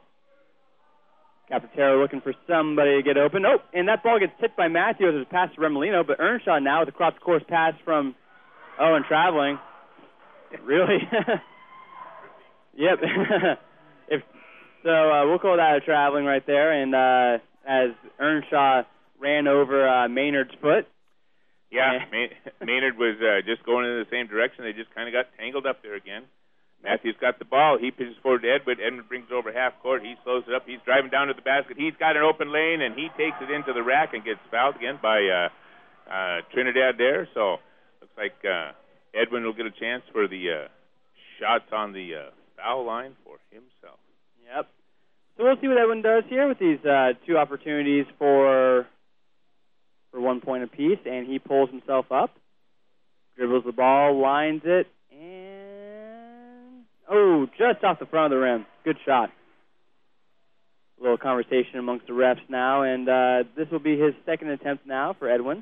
Capatero looking for somebody to get open. Oh, and that ball gets tipped by Matthew as it's passed to Remolino, but Earnshaw now with a cross-course pass from Owen Traveling. Really? Yep. if So uh, we'll call that a traveling right there, and uh, as Earnshaw ran over uh, Maynard's foot. Yeah, May- Maynard was uh, just going in the same direction. They just kind of got tangled up there again. Matthews got the ball. He pitches forward to Edward. Edward brings it over half court. He slows it up. He's driving down to the basket. He's got an open lane, and he takes it into the rack and gets fouled again by uh, uh, Trinidad there. So looks like uh, Edwin will get a chance for the uh, shots on the uh, foul line for himself. Yep. So we'll see what Edwin does here with these uh, two opportunities for for one point apiece, and he pulls himself up, dribbles the ball, lines it, and, oh, just off the front of the rim. Good shot. A little conversation amongst the refs now, and uh, this will be his second attempt now for Edwin.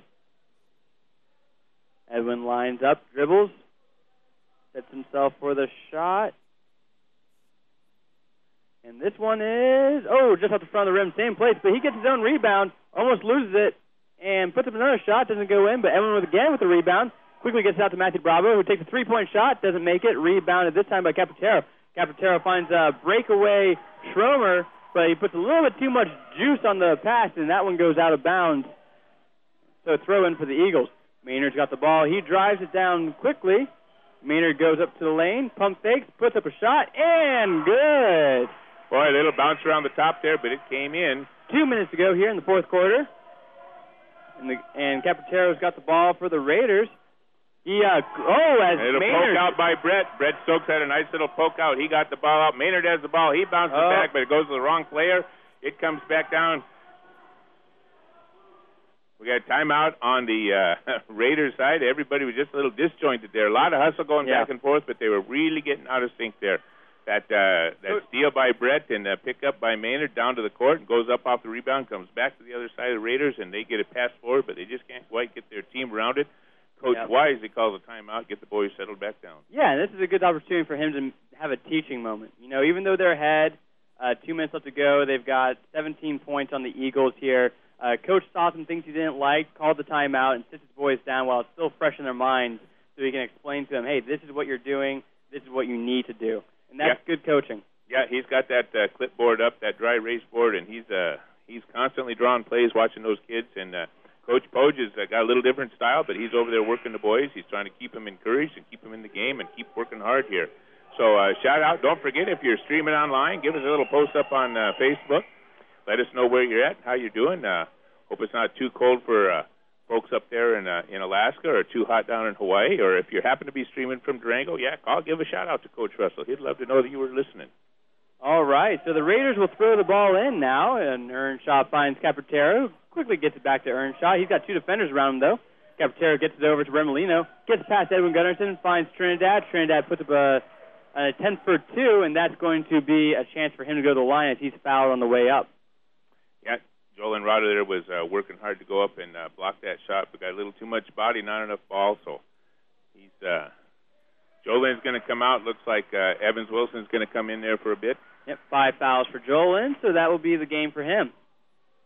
Edwin lines up, dribbles, sets himself for the shot. And this one is, oh, just off the front of the rim, same place, but he gets his own rebound, almost loses it, and puts up another shot, doesn't go in, but Edwin with again with the rebound, quickly gets it out to Matthew Bravo, who takes a three-point shot, doesn't make it, rebounded this time by Capatero. Capatero finds a breakaway Schromer, but he puts a little bit too much juice on the pass, and that one goes out of bounds. So throw in for the Eagles. Maynard's got the ball. He drives it down quickly. Maynard goes up to the lane, pump fakes, puts up a shot, and good. Boy, a little bounce around the top there, but it came in. Two minutes to go here in the fourth quarter. And, the, and Capatero's got the ball for the Raiders. He, uh, oh, as a little Maynard. poke out by Brett. Brett Stokes had a nice little poke out. He got the ball out. Maynard has the ball. He bounces oh. back, but it goes to the wrong player. It comes back down. We got a timeout on the uh, Raiders side. Everybody was just a little disjointed there. A lot of hustle going yeah. back and forth, but they were really getting out of sync there. That uh, that steal by Brett and uh, pick up by Maynard down to the court and goes up off the rebound, comes back to the other side of the Raiders, and they get it passed forward, but they just can't quite get their team around it. Coach yep. Wise, he calls a timeout, get the boys settled back down. Yeah, and this is a good opportunity for him to have a teaching moment. You know, even though they're ahead, uh, two minutes left to go, they've got seventeen points on the Eagles here. Uh, Coach saw some things he didn't like, called the timeout, and sits his boys down while it's still fresh in their minds so he can explain to them, hey, this is what you're doing, this is what you need to do. And that's yeah. good coaching. Yeah, he's got that uh, clipboard up, that dry erase board, and he's uh, he's constantly drawing plays, watching those kids. And uh, Coach Poge has uh, got a little different style, but he's over there working the boys. He's trying to keep them encouraged and keep them in the game and keep working hard here. So uh, shout out. Don't forget, if you're streaming online, give us a little post up on uh, Facebook. Let us know where you're at, how you're doing. Uh, hope it's not too cold for uh, folks up there in uh, in Alaska or too hot down in Hawaii. Or if you happen to be streaming from Durango, yeah, call, give a shout out to Coach Russell. He'd love to know that you were listening. All right, so the Raiders will throw the ball in now, and Earnshaw finds Capatero, quickly gets it back to Earnshaw. He's got two defenders around him, though. Capatero gets it over to Remolino, gets past Edwin Gunnarsson, finds Trinidad. Trinidad puts up a, a ten for two, and that's going to be a chance for him to go to the line as he's fouled on the way up. Yeah, Joel Enrado there was uh, working hard to go up and uh, block that shot, but got a little too much body, not enough ball, so he's... Uh, Jolin's going to come out. Looks like uh, Evans Wilson's going to come in there for a bit. Yep, five fouls for Jolin, so that will be the game for him.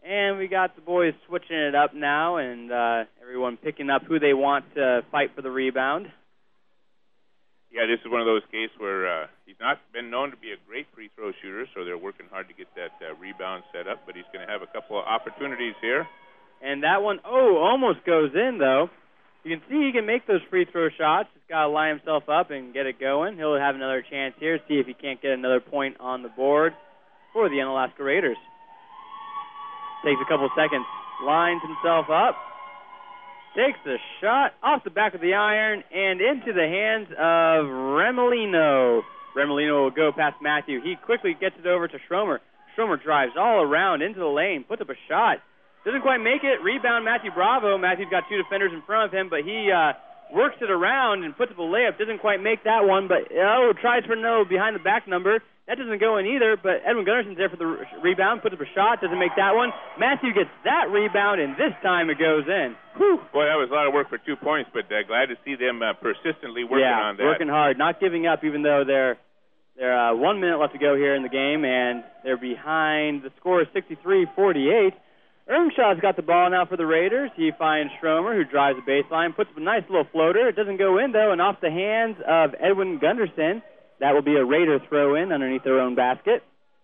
And we got the boys switching it up now, and uh, everyone picking up who they want to fight for the rebound. Yeah, this is one of those cases where uh, he's not been known to be a great free throw shooter, so they're working hard to get that uh, rebound set up, but he's going to have a couple of opportunities here. And that one, oh, almost goes in, though. You can see he can make those free throw shots. Just got to line himself up and get it going. He'll have another chance here, see if he can't get another point on the board for the Unalaska Raiders. Takes a couple seconds, lines himself up, takes the shot off the back of the iron and into the hands of Remolino. Remolino will go past Matthew. He quickly gets it over to Schromer. Schromer drives all around into the lane, puts up a shot. Doesn't quite make it. Rebound, Matthew Bravo. Matthew's got two defenders in front of him, but he uh, works it around and puts up a layup. Doesn't quite make that one, but oh, tries for no behind the back number. That doesn't go in either, but Edwin Gunnarson's there for the re- rebound, puts up a shot, doesn't make that one. Matthew gets that rebound, and this time it goes in. Whew. Boy, that was a lot of work for two points, but uh, glad to see them uh, persistently working yeah, on that. working hard, not giving up, even though they're they're uh, one minute left to go here in the game, and they're behind. The score is sixty-three forty-eight. Earnshaw's got the ball now for the Raiders. He finds Schromer, who drives the baseline, puts up a nice little floater. It doesn't go in, though, and off the hands of Edwin Gunderson. That will be a Raider throw-in underneath their own basket.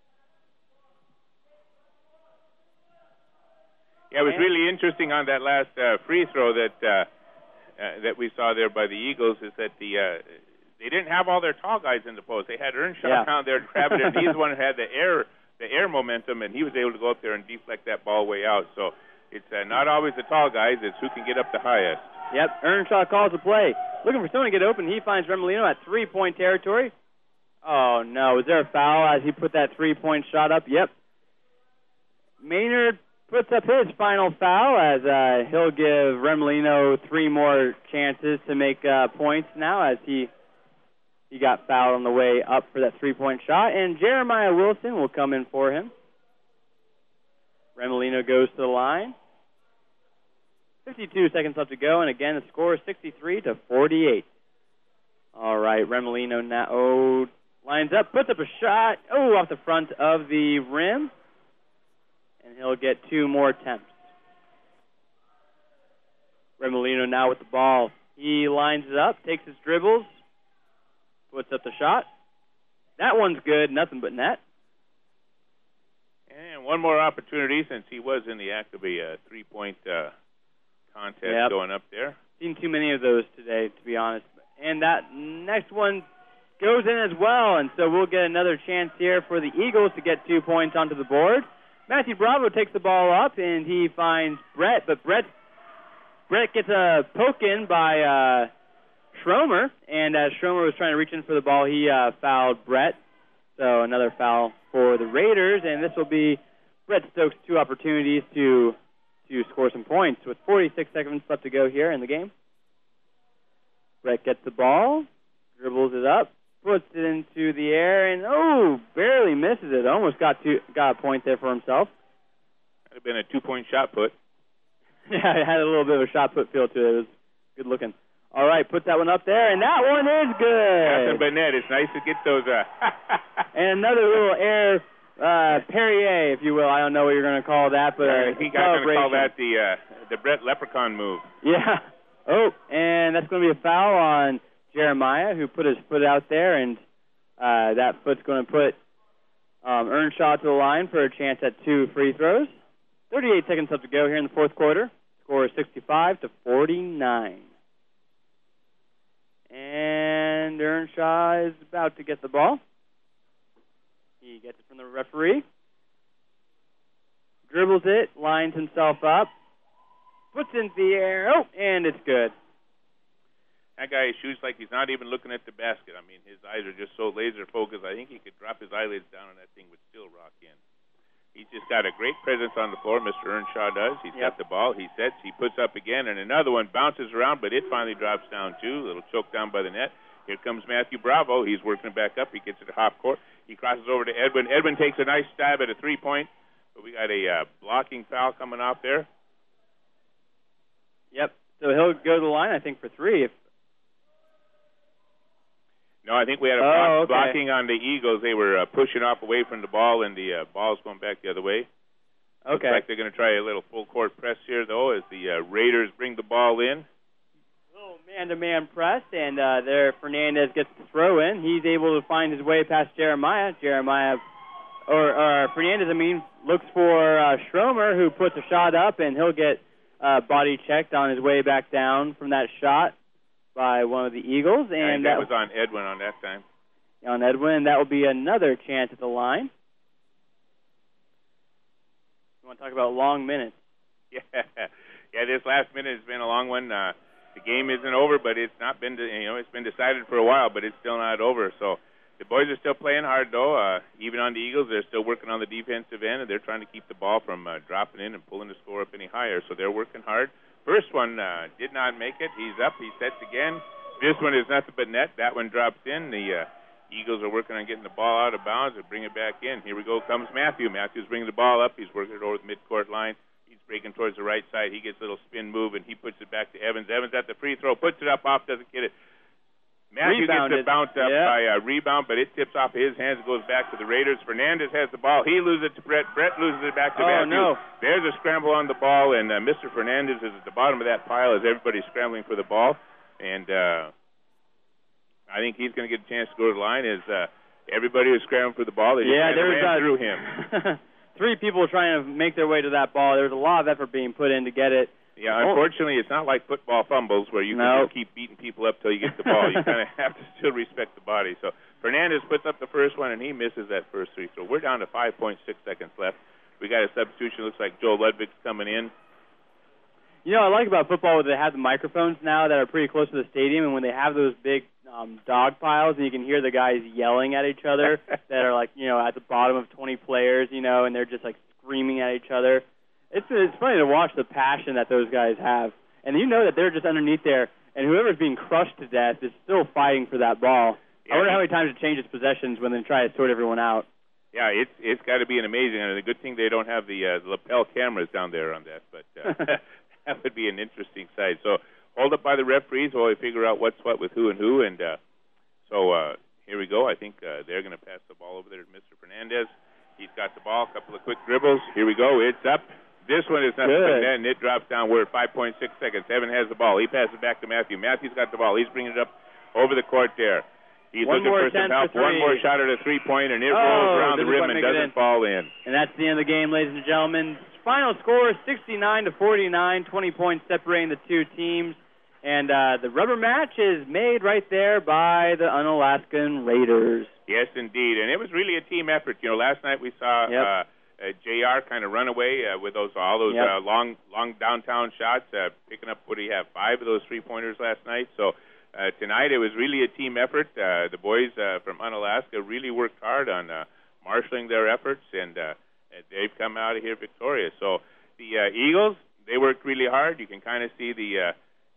Yeah, it was really interesting on that last uh, free throw that uh, uh, that we saw there by the Eagles is that the uh, they didn't have all their tall guys in the post. They had Earnshaw yeah. down there grabbing it, and he's the one who had the air the air momentum, and he was able to go up there and deflect that ball way out. So it's uh, not always the tall guys, it's who can get up the highest. Yep, Earnshaw calls the play. Looking for someone to get open. He finds Remolino at three-point territory. Oh, no. Was there a foul as he put that three-point shot up? Yep. Maynard puts up his final foul as uh, he'll give Remolino three more chances to make uh, points now as he he got fouled on the way up for that three-point shot. And Jeremiah Wilson will come in for him. Remolino goes to the line. fifty-two seconds left to go, and again the score is sixty-three to forty-eight. All right, Remolino now oh, lines up, puts up a shot, oh, off the front of the rim, and he'll get two more attempts. Remolino now with the ball. He lines it up, takes his dribbles, puts up the shot. That one's good, nothing but net. And one more opportunity since he was in the act of a uh, three-point uh, contest yep. going up there. Seen too many of those today, to be honest. And that next one goes in as well, and so we'll get another chance here for the Eagles to get two points onto the board. Matthew Bravo takes the ball up, and he finds Brett, but Brett Brett gets a poke in by uh, Schromer, and as Schromer was trying to reach in for the ball, he uh, fouled Brett. So another foul for the Raiders, and this will be Brett Stokes' two opportunities to to score some points with forty-six seconds left to go here in the game. Brett gets the ball, dribbles it up, puts it into the air, and oh, barely misses it. Almost got to, got a point there for himself. That would have been a two-point shot put. Yeah, it had a little bit of a shot put feel to it. It was good looking. All right, put that one up there, and that one is good. Nothing but net. It's nice to get those. Uh and another little air uh, Perrier, if you will. I don't know what you're going to call that, but I think I'm going to call that the uh, the Brett Leprechaun move. Yeah. Oh, and that's going to be a foul on Jeremiah, who put his foot out there, and uh, that foot's going to put um, Earnshaw to the line for a chance at two free throws. thirty-eight seconds left to go here in the fourth quarter. Score is sixty-five to forty-nine. And Earnshaw is about to get the ball. He gets it from the referee. Dribbles it, lines himself up, puts it into the air, oh, and it's good. That guy shoots like he's not even looking at the basket. I mean, his eyes are just so laser focused. I think he could drop his eyelids down and that thing would still rock in. He's just got a great presence on the floor, Mister Earnshaw does. He's yep. got the ball. He sets. He puts up again, and another one bounces around, but it finally drops down, too. A little choke down by the net. Here comes Matthew Bravo. He's working it back up. He gets it to half court. He crosses over to Edwin. Edwin takes a nice stab at a three-point, but we got a uh, blocking foul coming off there. Yep. So he'll go to the line, I think, for three. If No, I think we had a oh, block, okay. blocking on the Eagles. They were uh, pushing off away from the ball, and the uh, ball's going back the other way. Okay. Looks like they're going to try a little full court press here, though, as the uh, Raiders bring the ball in. Little man-to-man press, and uh, there Fernandez gets the throw in. He's able to find his way past Jeremiah. Jeremiah, or, or Fernandez, I mean, looks for uh, Schromer, who puts a shot up, and he'll get uh, body checked on his way back down from that shot by one of the Eagles. And I think that was on Edwin on that time. On Edwin, and that will be another chance at the line. You want to talk about long minutes? Yeah, yeah. This last minute has been a long one. Uh, the game isn't over, but it's not been, you know, it's been decided for a while, but it's still not over. So the boys are still playing hard, though. Uh, even on the Eagles, they're still working on the defensive end, and they're trying to keep the ball from uh, dropping in and pulling the score up any higher. So they're working hard. First one uh, did not make it. He's up. He sets again. This one is nothing but net. That one drops in. The uh, Eagles are working on getting the ball out of bounds and bring it back in. Here we go. Comes Matthew. Matthew's bringing the ball up. He's working it over the midcourt line. He's breaking towards the right side. He gets a little spin move, and he puts it back to Evans. Evans at the free throw. Puts it up off. Doesn't get it. Matthew Rebounded. gets it bounced up Yeah. by a rebound, but it tips off his hands and goes back to the Raiders. Fernandez has the ball. He loses it to Brett. Brett loses it back to Oh, Matthew. no. There's a scramble on the ball, and uh, Mister Fernandez is at the bottom of that pile as everybody's scrambling for the ball. And uh, I think he's going to get a chance to go to the line as uh, everybody is scrambling for the ball. They just Yeah, kind of there was ran uh, through him. three people trying to make their way to that ball. There was a lot of effort being put in to get it. Yeah, unfortunately, it's not like football fumbles where you No. can just keep beating people up till you get the ball. You kind of have to still respect the body. So Fernandez puts up the first one, and he misses that first free throw. We're down to five point six seconds left. We got a substitution. Looks like Joe Ludwig's coming in. You know, what I like about football is they have the microphones now that are pretty close to the stadium, and when they have those big um, dog piles, and you can hear the guys yelling at each other that are like, you know, at the bottom of twenty players, you know, and they're just like screaming at each other. It's it's funny to watch the passion that those guys have, and you know that they're just underneath there, and whoever's being crushed to death is still fighting for that ball. Yeah, I wonder how many times it changes possessions when they try to sort everyone out. Yeah, it's it's got to be an amazing. And the good thing they don't have the, uh, the lapel cameras down there on that, but uh, that would be an interesting sight. So hold up by the referees while we figure out what's what with who and who. And uh, so uh, here we go. I think uh, they're going to pass the ball over there to Mister Fernandez. He's got the ball. A couple of quick dribbles. Here we go. It's up. This one is not Good. net, and it drops down. We're at five point six seconds. Evan has the ball. He passes back to Matthew. Matthew's got the ball. He's bringing it up over the court there. He's One looking more for some attempt help. for One three. more shot at a three-point, and it Oh, rolls around the doesn't rim quite and make it doesn't in. fall in. And that's the end of the game, ladies and gentlemen. Final score is sixty-nine to forty-nine, twenty points separating the two teams. And uh, the rubber match is made right there by the Unalaskan Raiders. Yes, indeed. And it was really a team effort. You know, last night we saw Yep. uh, uh, J R kind of run away uh, with those all those Yep. uh, long long downtown shots, uh, picking up, what do you have, five of those three-pointers last night. So uh, tonight it was really a team effort. Uh, the boys uh, from Unalaska really worked hard on uh, marshaling their efforts, and uh, they've come out of here victorious. So the uh, Eagles, they worked really hard. You can kind of see the, uh,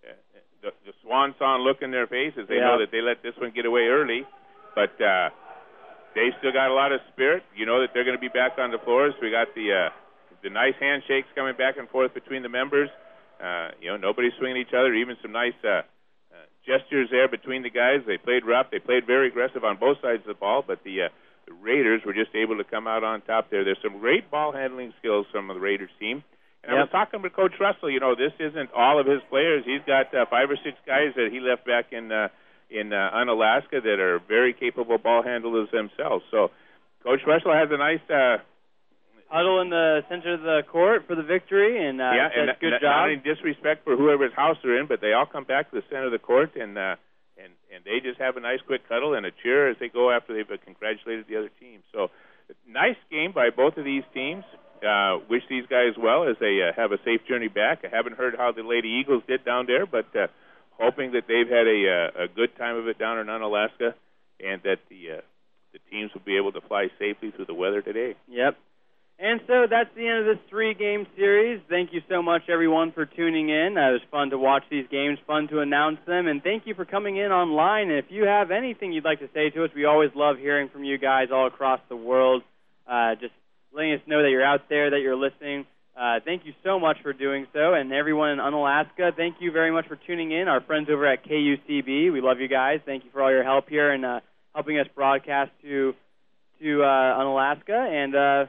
the the swan song look in their face as they Yeah. know that they let this one get away early. But uh, they still got a lot of spirit. You know that they're going to be back on the floors. We got the uh, the nice handshakes coming back and forth between the members. Uh, you know, nobody's swinging each other. Even some nice uh, uh, gestures there between the guys. They played rough. They played very aggressive on both sides of the ball. But the, uh, the Raiders were just able to come out on top there. There's some great ball handling skills from the Raiders team. And I was Yep. talking with Coach Russell. You know, this isn't all of his players. He's got uh, five or six guys that he left back in uh, in uh, Unalaska that are very capable ball handlers themselves. So Coach Russell has a nice uh, Huddle in the center of the court for the victory, and uh, yeah, and says, good not, job. not any disrespect for whoever's house they're in, but they all come back to the center of the court and uh, and and they just have a nice quick cuddle and a cheer as they go after they've uh, congratulated the other team. So nice game by both of these teams. Uh, wish these guys well as they uh, have a safe journey back. I haven't heard how the Lady Eagles did down there, but uh, hoping that they've had a uh, a good time of it down in Unalaska, and that the uh, the teams will be able to fly safely through the weather today. Yep. And so that's the end of this three-game series. Thank you so much, everyone, for tuning in. Uh, it was fun to watch these games, fun to announce them, and thank you for coming in online. And if you have anything you'd like to say to us, we always love hearing from you guys all across the world. Uh, just letting us know that you're out there, that you're listening. Uh, thank you so much for doing so. And everyone in Unalaska, thank you very much for tuning in. Our friends over at K U C B, we love you guys. Thank you for all your help here and uh, helping us broadcast to to uh, Unalaska. And uh,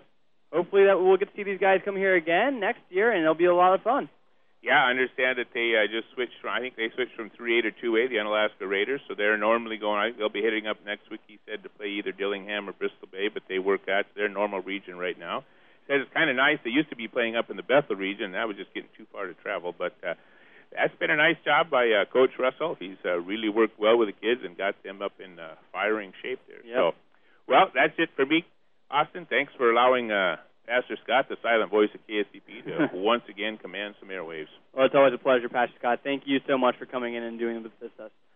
hopefully that we'll get to see these guys come here again next year, and it'll be a lot of fun. Yeah, I understand that they uh, just switched from, I think they switched from three A to two A, the Unalaska Raiders, so they're normally going, I think they'll be hitting up next week, he said, to play either Dillingham or Bristol Bay, but they work at their normal region right now. He said it's kind of nice. They used to be playing up in the Bethel region, and that was just getting too far to travel, but uh, that's been a nice job by uh, Coach Russell. He's uh, really worked well with the kids and got them up in uh, firing shape there. Yep. So, well, that's it for me. Austin, thanks for allowing uh, Pastor Scott, the silent voice of K S T P, to once again command some airwaves. Well, it's always a pleasure, Pastor Scott. Thank you so much for coming in and doing this with us.